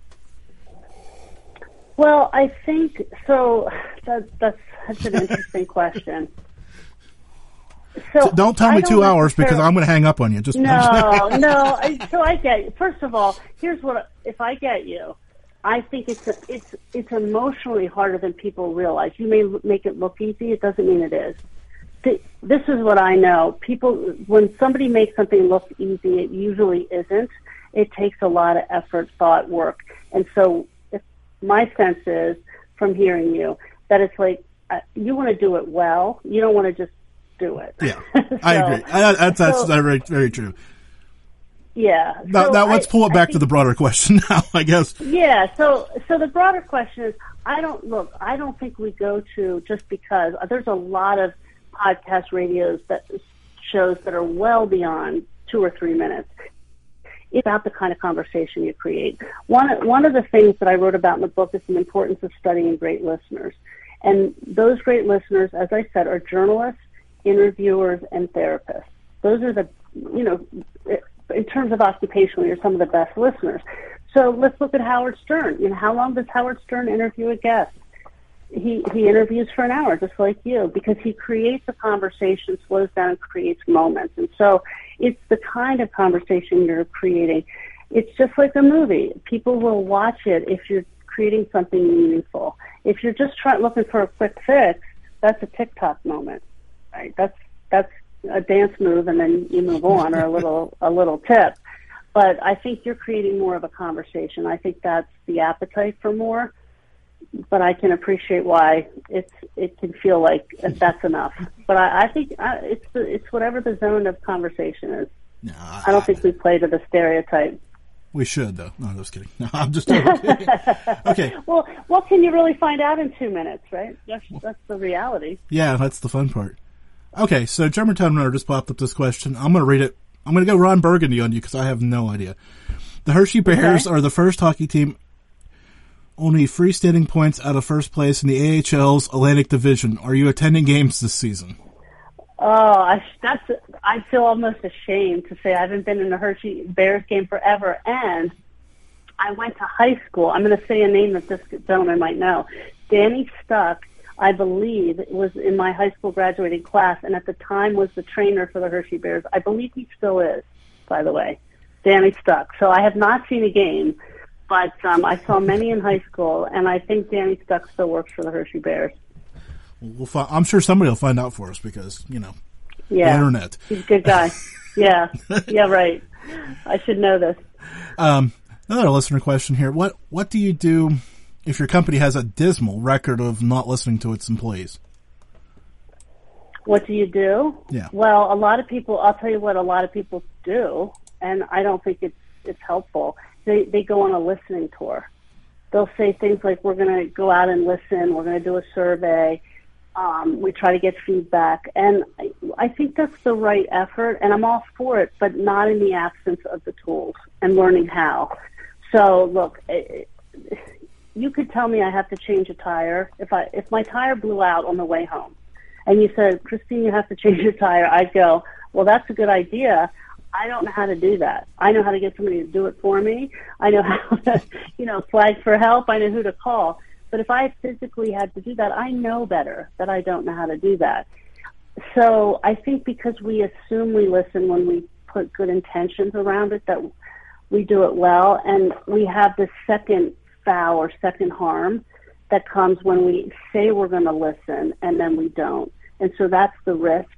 Well, I think, so that, that's such an interesting question. So, so don't tell me two hours because I'm going to hang up on you. Just No, no. I, so I get you. First of all, here's what, if I get you, I think it's a, it's it's emotionally harder than people realize. You may make it look easy. It doesn't mean it is. This is what I know. People, when somebody makes something look easy, it usually isn't. It takes a lot of effort, thought, work. And so if my sense is, from hearing you, that it's like uh, you want to do it well. You don't want to just do it. Yeah, so, I agree. I, that's that's so, very, very true. Yeah. Now, so now let's I, pull it back think, to the broader question now, I guess. Yeah. So, so the broader question is, I don't look, I don't think we go to just because there's a lot of podcast radios that shows that are well beyond two or three minutes. It's about the kind of conversation you create. One, one of the things that I wrote about in the book is the importance of studying great listeners. And those great listeners, as I said, are journalists, interviewers, and therapists. Those are the, you know, in terms of occupationally, are some of the best listeners. So let's look at Howard Stern. You know, how long does Howard Stern interview a guest? He he interviews for an hour, just like you, because he creates a conversation, slows down, and creates moments. And so it's the kind of conversation you're creating. It's just like a movie. People will watch it if you're creating something meaningful. If you're just trying looking for a quick fix, that's a TikTok moment, right? That's that's a dance move, and then you move on, or a little a little tip. But I think you're creating more of a conversation. I think that's the appetite for more. But I can appreciate why it's it can feel like that's enough. But I, I think uh, it's the, it's whatever the zone of conversation is. No, I, I don't think we play to the stereotype. We should, though. No, I'm just kidding. No, I'm just kidding. Okay. Well, what can you really find out in two minutes, right? That's, that's the reality. Yeah, that's the fun part. Okay, so Germantown Runner just popped up this question. I'm going to read it. I'm going to go Ron Burgundy on you because I have no idea. The Hershey Bears okay. are the first hockey team only freestanding points out of first place in the A H L's Atlantic Division. Are you attending games this season? Oh, I, that's, I feel almost ashamed to say I haven't been in a Hershey Bears game forever. And I went to high school. I'm going to say a name that this gentleman might know. Danny Stuck, I believe, was in my high school graduating class, and at the time was the trainer for the Hershey Bears. I believe he still is, by the way, Danny Stuck. So I have not seen a game, but um, I saw many in high school, and I think Danny Stuck still works for the Hershey Bears. We'll find, I'm sure somebody will find out for us because, you know, yeah, the internet. He's a good guy. Yeah, yeah, right. I should know this. Um, another listener question here. What What do you do if your company has a dismal record of not listening to its employees? What do you do? Yeah. Well, a lot of people, I'll tell you what a lot of people do, and I don't think it's it's helpful. They they go on a listening tour. They'll say things like, we're going to go out and listen, we're going to do a survey, um, we try to get feedback. And I, I think that's the right effort, and I'm all for it, but not in the absence of the tools and learning how. So, look, it, it, you could tell me I have to change a tire. If I if my tire blew out on the way home, and you said, Christine, you have to change your tire, I'd go, well, that's a good idea. I don't know how to do that. I know how to get somebody to do it for me. I know how to, you know, flag for help. I know who to call. But if I physically had to do that, I know better that I don't know how to do that. So I think because we assume we listen when we put good intentions around it, that we do it well. And we have this second foul or second harm that comes when we say we're going to listen and then we don't. And so that's the risk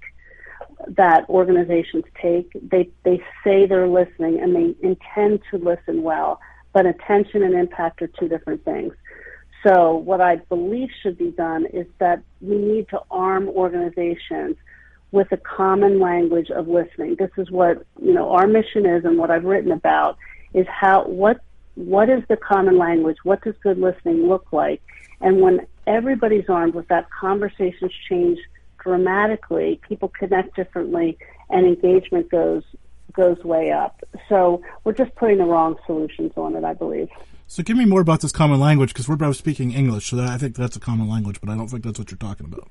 that organizations take. They they say they're listening and they intend to listen well, but attention and impact are two different things. So what I believe should be done is that we need to arm organizations with a common language of listening. This is what, you know, our mission is, and what I've written about is how what what is the common language? What does good listening look like? And when everybody's armed with that, conversations change dramatically, people connect differently, and engagement goes goes way up. So we're just putting the wrong solutions on it, I believe. So give me more about this common language, because we're both speaking English, so that, I think that's a common language, but I don't think that's what you're talking about.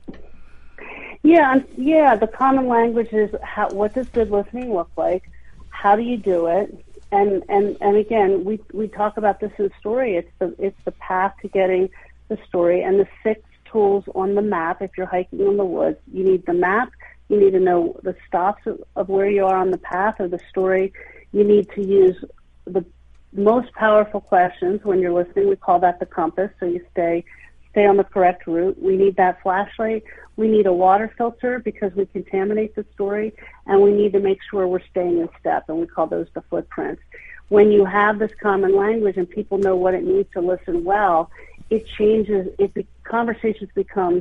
Yeah, yeah. The common language is how, what does good listening look like? How do you do it? And and and again, we we talk about this in the story. It's the it's the path to getting the story, and the six tools on the map. If you're hiking in the woods, you need the map, you need to know the stops of, of where you are on the path or the story. You need to use the most powerful questions when you're listening. We call that the compass, so you stay stay on the correct route. We need that flashlight. We need a water filter because we contaminate the story, and we need to make sure we're staying in step, and we call those the footprints. When you have this common language and people know what it means to listen well, it changes, it be, conversations become,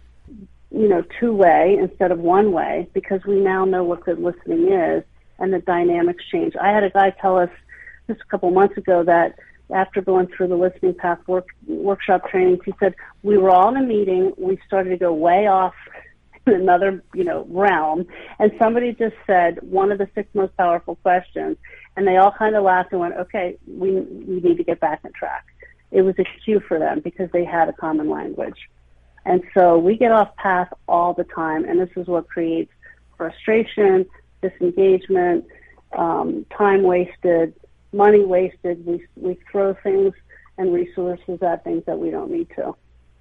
you know, two-way instead of one-way, because we now know what good listening is, and the dynamics change. I had a guy tell us just a couple months ago that after going through the listening path work, workshop trainings, he said, we were all in a meeting, we started to go way off another, you know, realm. And somebody just said one of the six most powerful questions, and they all kind of laughed and went, okay, we, we need to get back on track. It was a cue for them because they had a common language. And so we get off path all the time, and this is what creates frustration, disengagement, um, time wasted, money wasted. We, we throw things and resources at things that we don't need to.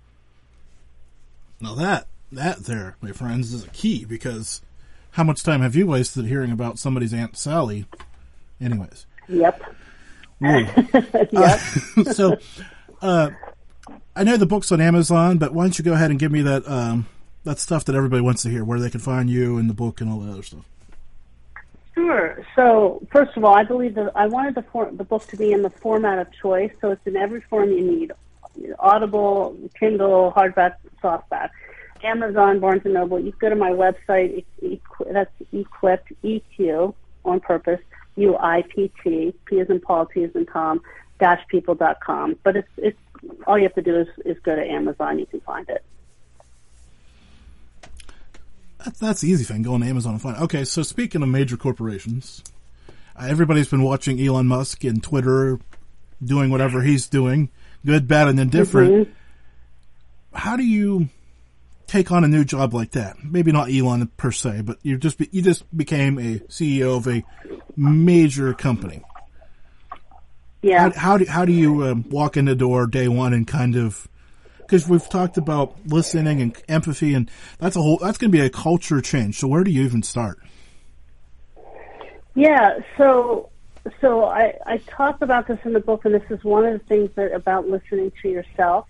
Now that, that there, my friends, is a key, because how much time have you wasted hearing about somebody's Aunt Sally? Anyways. Yep. yep. Uh, so, uh, I know the book's on Amazon, but why don't you go ahead and give me that, um, that stuff that everybody wants to hear, where they can find you and the book and all that other stuff. Sure. So, first of all, I believe that I wanted the, for, the book to be in the format of choice, so it's in every form you need. Audible, Kindle, hardback, softback, Amazon, Barnes and Noble. You can go to my website. That's Equipped, E Q on purpose, U I P T, P as in Paul, T as in Tom, dash people dot com. But it's it's all you have to do is, is go to Amazon. You can find it. That's that's the easy thing. Go on Amazon and find it. Okay, so speaking of major corporations, uh, everybody's been watching Elon Musk and Twitter doing whatever he's doing. Good, bad, and indifferent. Mm-hmm. How do you take on a new job like that? Maybe not Elon per se, but you just be, you just became a C E O of a major company. Yeah. How, how do how do you um, walk in the door day one and kind of, because we've talked about listening and empathy, and that's a whole that's going to be a culture change. So where do you even start? Yeah. So. So I, I talk about this in the book, and this is one of the things that about listening to yourself.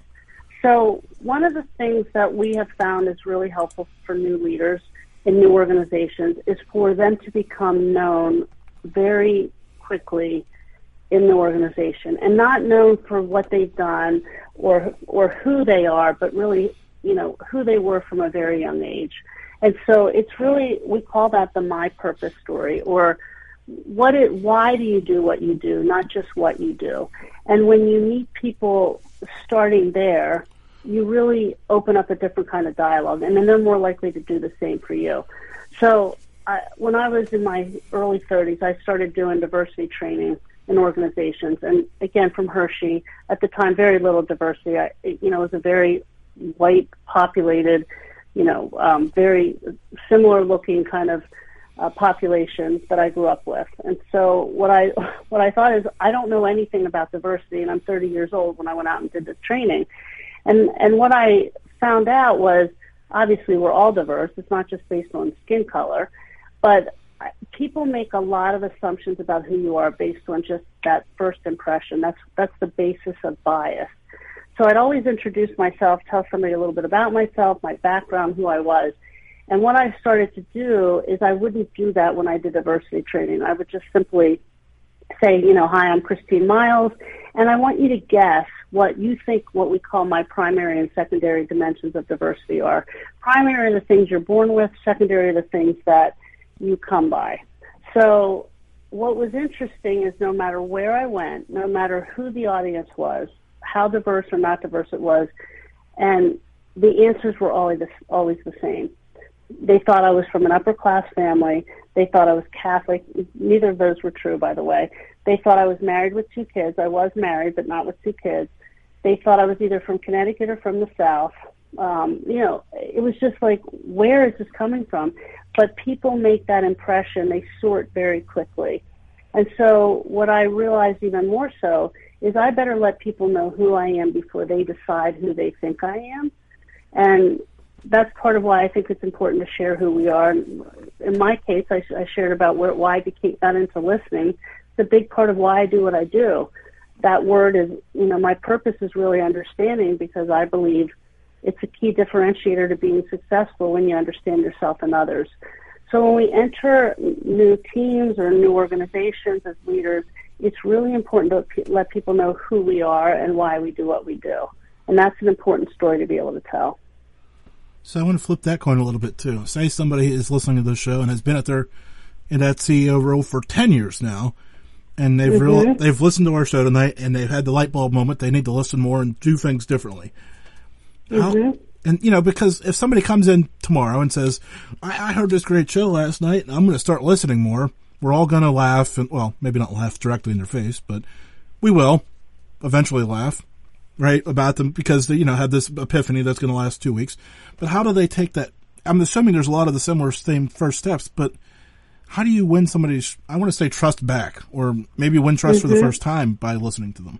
So one of the things that we have found is really helpful for new leaders in new organizations is for them to become known very quickly in the organization, and not known for what they've done or or who they are, but really, you know, who they were from a very young age. And so it's really, we call that the My Purpose story, or what it, why do you do what you do, not just what you do. And when you meet people starting there, you really open up a different kind of dialogue, and then they're more likely to do the same for you. So I, when I was in my early thirties, I started doing diversity training in organizations. And again, from Hershey, at the time, very little diversity. I, you know, it was a very white populated, you know, um, very similar looking kind of Uh, populations that I grew up with. And so what I what I thought is, I don't know anything about diversity, and I'm thirty years old when I went out and did this training. And and what I found out was, obviously we're all diverse. It's not just based on skin color, but people make a lot of assumptions about who you are based on just that first impression. That's that's the basis of bias. So I'd always introduce myself, tell somebody a little bit about myself, my background, who I was. And what I started to do is I wouldn't do that when I did diversity training. I would just simply say, you know, hi, I'm Christine Miles, and I want you to guess what you think what we call my primary and secondary dimensions of diversity are. Primary are the things you're born with, secondary are the things that you come by. So what was interesting is no matter where I went, no matter who the audience was, how diverse or not diverse it was, and the answers were always the, always the same. They thought I was from an upper-class family. They thought I was Catholic. Neither of those were true, by the way. They thought I was married with two kids. I was married, but not with two kids. They thought I was either from Connecticut or from the South. Um, you know, it was just like, where is this coming from? But people make that impression. They sort very quickly. And so what I realized even more so is I better let people know who I am before they decide who they think I am. And that's part of why I think it's important to share who we are. In my case, I, I shared about where, why I became, got into listening. It's a big part of why I do what I do. That word is, you know, my purpose is really understanding, because I believe it's a key differentiator to being successful when you understand yourself and others. So when we enter new teams or new organizations as leaders, it's really important to let people know who we are and why we do what we do. And that's an important story to be able to tell. So I want to flip that coin a little bit too. Say somebody is listening to this show and has been out there in that C E O role for ten years now, and they've mm-hmm. real, they've listened to our show tonight, and they've had the light bulb moment. They need to listen more and do things differently. Mm-hmm. How And, you know, because if somebody comes in tomorrow and says, I, I heard this great show last night and I'm going to start listening more, we're all going to laugh. And, well, maybe not laugh directly in their face, but we will eventually laugh, right, about them because they, you know, had this epiphany that's going to last two weeks. But how do they take that? I'm assuming there's a lot of the similar same first steps, but how do you win somebody's, I want to say, trust back, or maybe win trust mm-hmm. for the first time by listening to them?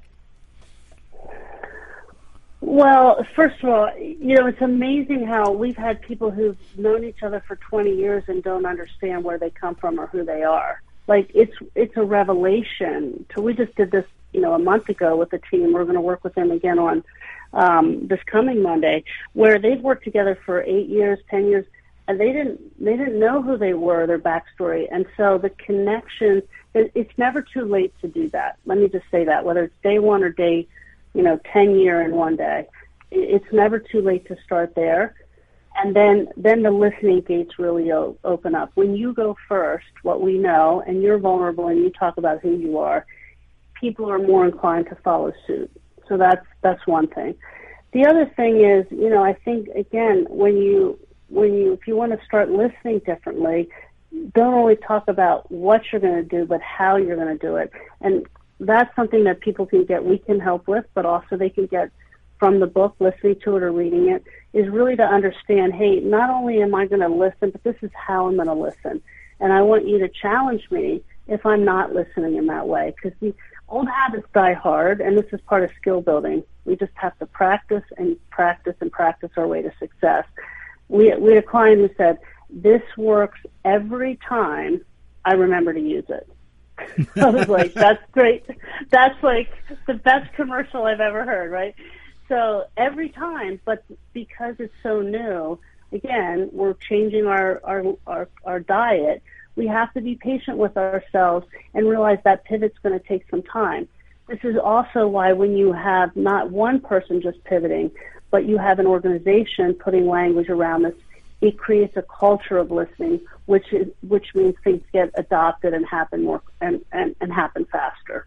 Well, first of all, you know, it's amazing how we've had people who've known each other for twenty years and don't understand where they come from or who they are. Like, it's it's a revelation. So we just did this, you know, a month ago with a team. We're going to work with them again on um, this coming Monday, where they've worked together for eight years, ten years, and they didn't they didn't know who they were, their backstory. And so the connection, it, it's never too late to do that. Let me just say that, whether it's day one or day you know, ten year in one day. It's never too late to start there. And then, then the listening gates really o- open up. When you go first, what we know, and you're vulnerable and you talk about who you are, people are more inclined to follow suit. So that's, that's one thing. The other thing is, you know, I think, again, when you, when you, if you want to start listening differently, don't only talk about what you're going to do, but how you're going to do it. And that's something that people can get, we can help with, but also they can get from the book, listening to it or reading it, is really to understand, hey, not only am I going to listen, but this is how I'm going to listen. And I want you to challenge me if I'm not listening in that way, because the old habits die hard, and this is part of skill building. We just have to practice and practice and practice our way to success. We, we had a client who said, this works every time I remember to use it. I was like, that's great. That's like the best commercial I've ever heard, right? So every time, but because it's so new, again, we're changing our, our, our, our diet. We have to be patient with ourselves and realize that pivot's going to take some time. This is also why when you have not one person just pivoting, but you have an organization putting language around this, it creates a culture of listening, which is, which means things get adopted and happen more and, and, and happen faster.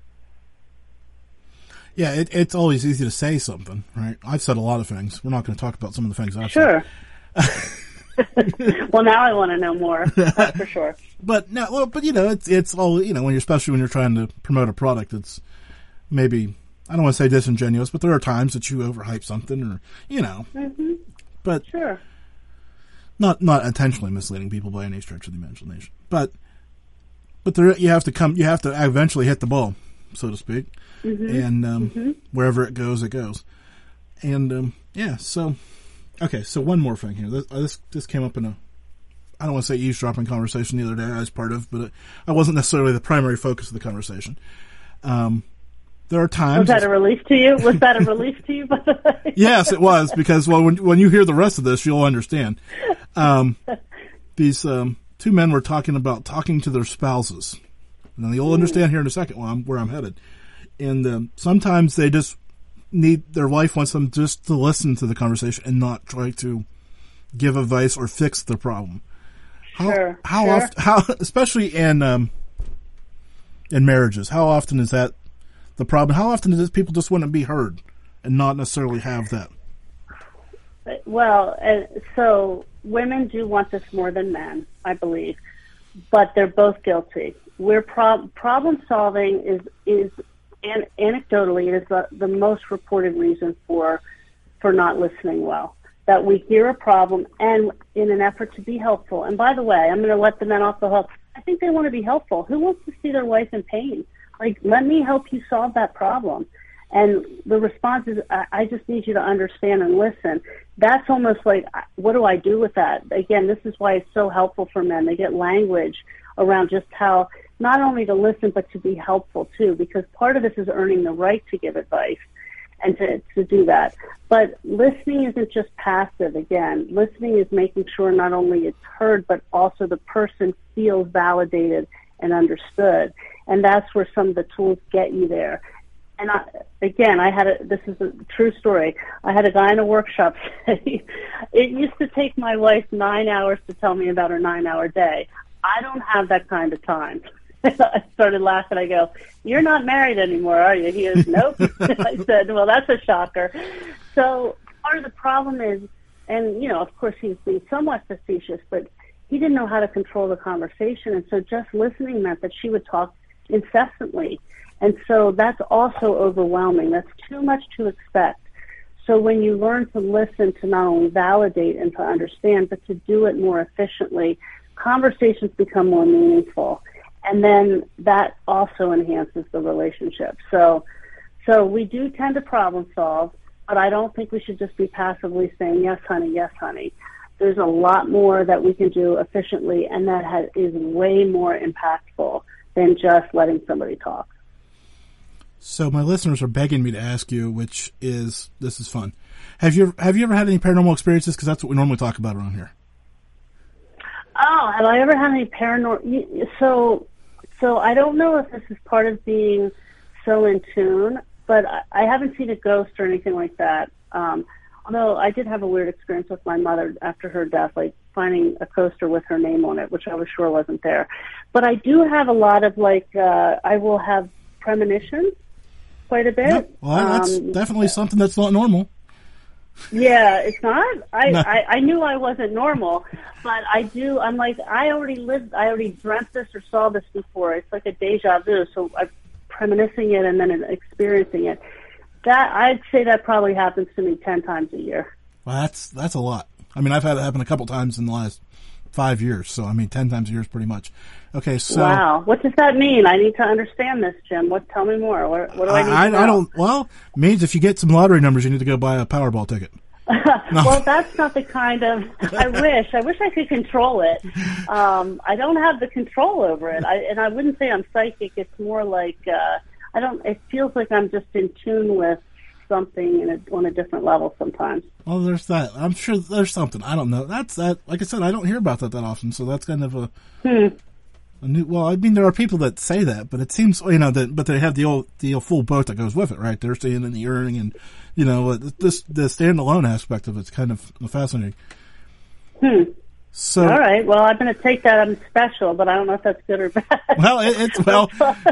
Yeah, it, it's always easy to say something, right? I've said a lot of things. We're not going to talk about some of the things I've sure. said. Well, now I want to know more. That's for sure. But no, well, but you know, it's it's all you know when you're especially when you're trying to promote a product. It's maybe I don't want to say disingenuous, but there are times that you overhype something, or you know. Mm-hmm. But sure. Not not intentionally misleading people by any stretch of the imagination, but but there you have to come you have to eventually hit the ball, so to speak, mm-hmm. and um, mm-hmm. wherever it goes, it goes, and um, yeah. So okay, so one more thing here. This this, this came up in a I don't want to say eavesdropping conversation the other day I was part of, but it, I wasn't necessarily the primary focus of the conversation. Um, There are times. Was that a relief to you? Was that a relief to you, by the way? Yes, it was, because well, when when you hear the rest of this, you'll understand. Um, these um, two men were talking about talking to their spouses, and you'll understand here in a second where I'm, where I'm headed. And um, sometimes they just need their wife wants them just to listen to the conversation and not try to give advice or fix the problem. How sure, how sure. often? How especially in um, in marriages? How often is that the problem? How often is it people just want to be heard and not necessarily have that? Well, uh, so women do want this more than men, I believe, but they're both guilty. We're pro- problem solving is is an- anecdotally it is the, the most reported reason for for not listening well. That we hear a problem and in an effort to be helpful. And by the way, I'm going to let the men off the hook. I think they want to be helpful. Who wants to see their wife in pain? Like, let me help you solve that problem. And the response is, I, I just need you to understand and listen. That's almost like, what do I do with that? Again, this is why it's so helpful for men. They get language around just how not only to listen, but to be helpful too, because part of this is earning the right to give advice and to, to do that. But listening isn't just passive. Again, listening is making sure not only it's heard, but also the person feels validated and understood. And that's where some of the tools get you there. And I, again, I had a, this is a true story. I had a guy in a workshop say, it used to take my wife nine hours to tell me about her nine hour day. I don't have that kind of time. I started laughing. I go, you're not married anymore, are you? He goes, nope. I said, well, that's a shocker. So part of the problem is and, you know, of course he was being somewhat facetious, but he didn't know how to control the conversation. And so just listening meant that she would talk incessantly. And so that's also overwhelming. That's too much to expect. So when you learn to listen, to not only validate and to understand, but to do it more efficiently, conversations become more meaningful. And then that also enhances the relationship. So, so we do tend to problem solve, but I don't think we should just be passively saying, yes, honey, yes, honey. There's a lot more that we can do efficiently, and that has, is way more impactful than just letting somebody talk. So my listeners are begging me to ask you, which is, this is fun. Have you have you ever had any paranormal experiences? Because that's what we normally talk about around here. Oh, have I ever had any paranormal? So, so I don't know if this is part of being so in tune, but I, I haven't seen a ghost or anything like that. Um, although I did have a weird experience with my mother after her death, like finding a coaster with her name on it, which I was sure wasn't there. But I do have a lot of, like, uh, I will have premonitions quite a bit. Yep. Well, that's um, definitely something that's not normal. Yeah, it's not. I, No. I, I knew I wasn't normal, but I do. I'm like, I already lived, I already dreamt this or saw this before. It's like a deja vu. So I'm reminiscing it and then experiencing it. That, I'd say that probably happens to me ten times a year. Well, that's that's a lot. I mean, I've had it happen a couple times in the last five years. So I mean, ten times a year is pretty much. Okay, so wow, what does that mean? I need to understand this, Jim. What? Tell me more. What, what do I need I, to know? I don't. Well, it means if you get some lottery numbers, you need to go buy a Powerball ticket. No. Well, that's not the kind of. I wish. I wish I could control it. Um, I don't have the control over it. I, and I wouldn't say I'm psychic. It's more like uh, I don't. It feels like I'm just in tune with something in a, on a different level sometimes. Well, there's that. I'm sure there's something. I don't know. That's that. Like I said, I don't hear about that that often. So that's kind of a. Hmm. A new, well, I mean, there are people that say that, but it seems, you know, that, but they have the old, the old full boat that goes with it, right? They're seeing in the earning and, you know, this, the standalone aspect of it's kind of fascinating. Hmm. So. All right. Well, I'm going to take that I'm special, but I don't know if that's good or bad. Well, it, it's, well,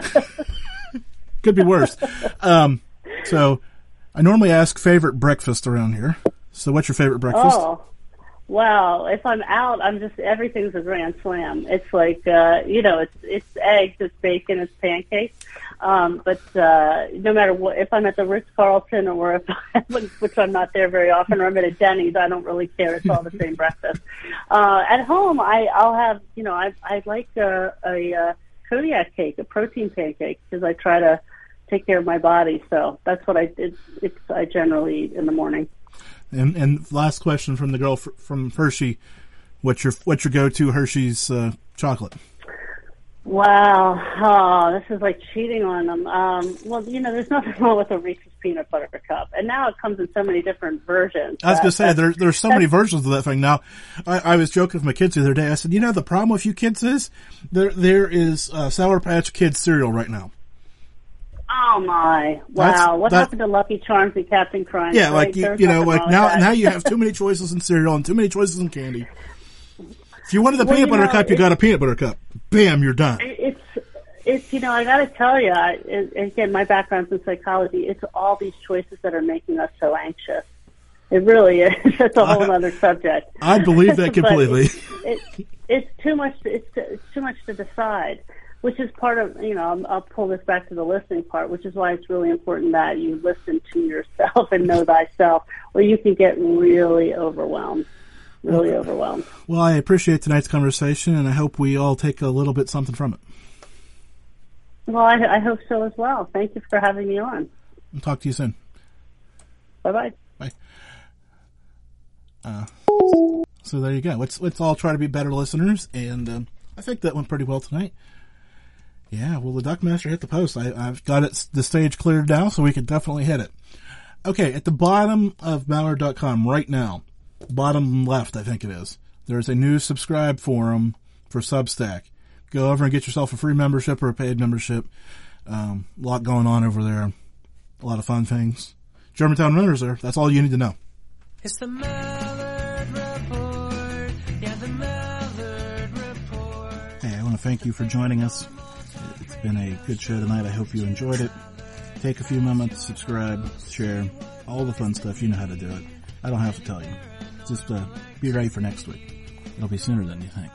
could be worse. Um, so I normally ask favorite breakfast around here. So what's your favorite breakfast? Oh. Well, if I'm out, I'm just, everything's a grand slam. It's like, uh, you know, it's, it's eggs, it's bacon, it's pancakes. Um, but, uh, no matter what, if I'm at the Ritz-Carlton or if I, which I'm not there very often, or I'm at a Denny's, I don't really care. It's all the same breakfast. Uh, at home, I, I'll have, you know, I, I like a, a, a Kodiak cake, a protein pancake, because I try to take care of my body. So that's what I, it's, it's, I generally eat in the morning. And, and last question from the girl f- from Hershey, what's your what's your go-to Hershey's uh, chocolate? Wow, oh, this is like cheating on them. Um, well, you know, there's nothing wrong with a Reese's peanut butter cup, and now it comes in so many different versions. I was going to say, that, there, there's so many versions of that thing. Now, I, I was joking with my kids the other day. I said, you know, the problem with you kids is there there is uh, Sour Patch Kids cereal right now. Oh my! Wow! That's, what that, happened to Lucky Charms and Captain Crunch? Yeah, right? like you, There's you know, like now, that. now you have too many choices in cereal and too many choices in candy. If you wanted the well, peanut you butter know, cup, you got a peanut butter cup. Bam, you're done. It's, it's you know, I got to tell you, I, it, again, my background's in psychology. It's all these choices that are making us so anxious. It really is. That's a whole other subject. I believe that completely. it, it, it's too much. It's, it's too much to decide. Which is part of, you know, I'll, I'll pull this back to the listening part, which is why it's really important that you listen to yourself and know thyself, or you can get really overwhelmed, really okay. overwhelmed. Well, I appreciate tonight's conversation, and I hope we all take a little bit something from it. Well, I, I hope so as well. Thank you for having me on. I'll talk to you soon. Bye-bye. Bye. Uh, so there you go. Let's, let's all try to be better listeners, and um, I think that went pretty well tonight. Yeah, well, the Duckmaster hit the post. I, I've got it, the stage cleared now, so we can definitely hit it. Okay, at the bottom of Ballard dot com right now, bottom left, I think it is, there's a new subscribe forum for Substack. Go over and get yourself a free membership or a paid membership. Um, a lot going on over there. A lot of fun things. Germantown Runners there. That's all you need to know. It's the Mallard Report. Yeah, the Mallard Report. Hey, I want to thank you for joining us. It's been a good show tonight. I hope you enjoyed it. Take a few moments, subscribe, share, all the fun stuff. You know how to do it. I don't have to tell you. just uh, be ready for next week. It'll be sooner than you think.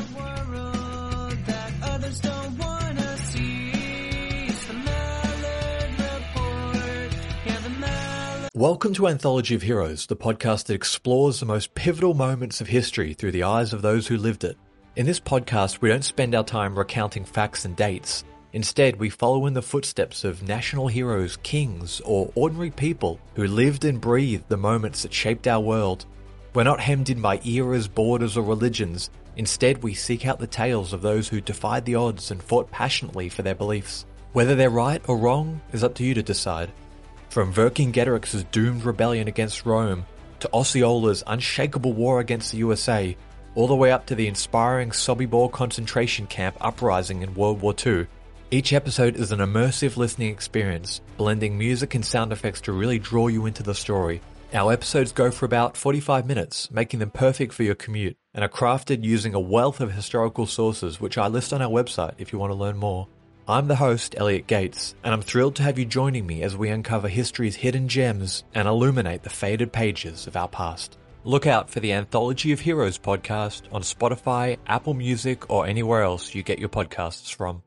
Welcome to Anthology of Heroes, the podcast that explores the most pivotal moments of history through the eyes of those who lived it. In this podcast, we don't spend our time recounting facts and dates. Instead, we follow in the footsteps of national heroes, kings, or ordinary people who lived and breathed the moments that shaped our world. We're not hemmed in by eras, borders, or religions. Instead, we seek out the tales of those who defied the odds and fought passionately for their beliefs. Whether they're right or wrong is up to you to decide. From Vercingetorix's doomed rebellion against Rome, to Osceola's unshakable war against the U S A, all the way up to the inspiring Sobibor concentration camp uprising in World War Two, each episode is an immersive listening experience, blending music and sound effects to really draw you into the story. Our episodes go for about forty-five minutes, making them perfect for your commute, and are crafted using a wealth of historical sources, which I list on our website if you want to learn more. I'm the host, Elliot Gates, and I'm thrilled to have you joining me as we uncover history's hidden gems and illuminate the faded pages of our past. Look out for the Anthology of Heroes podcast on Spotify, Apple Music, or anywhere else you get your podcasts from.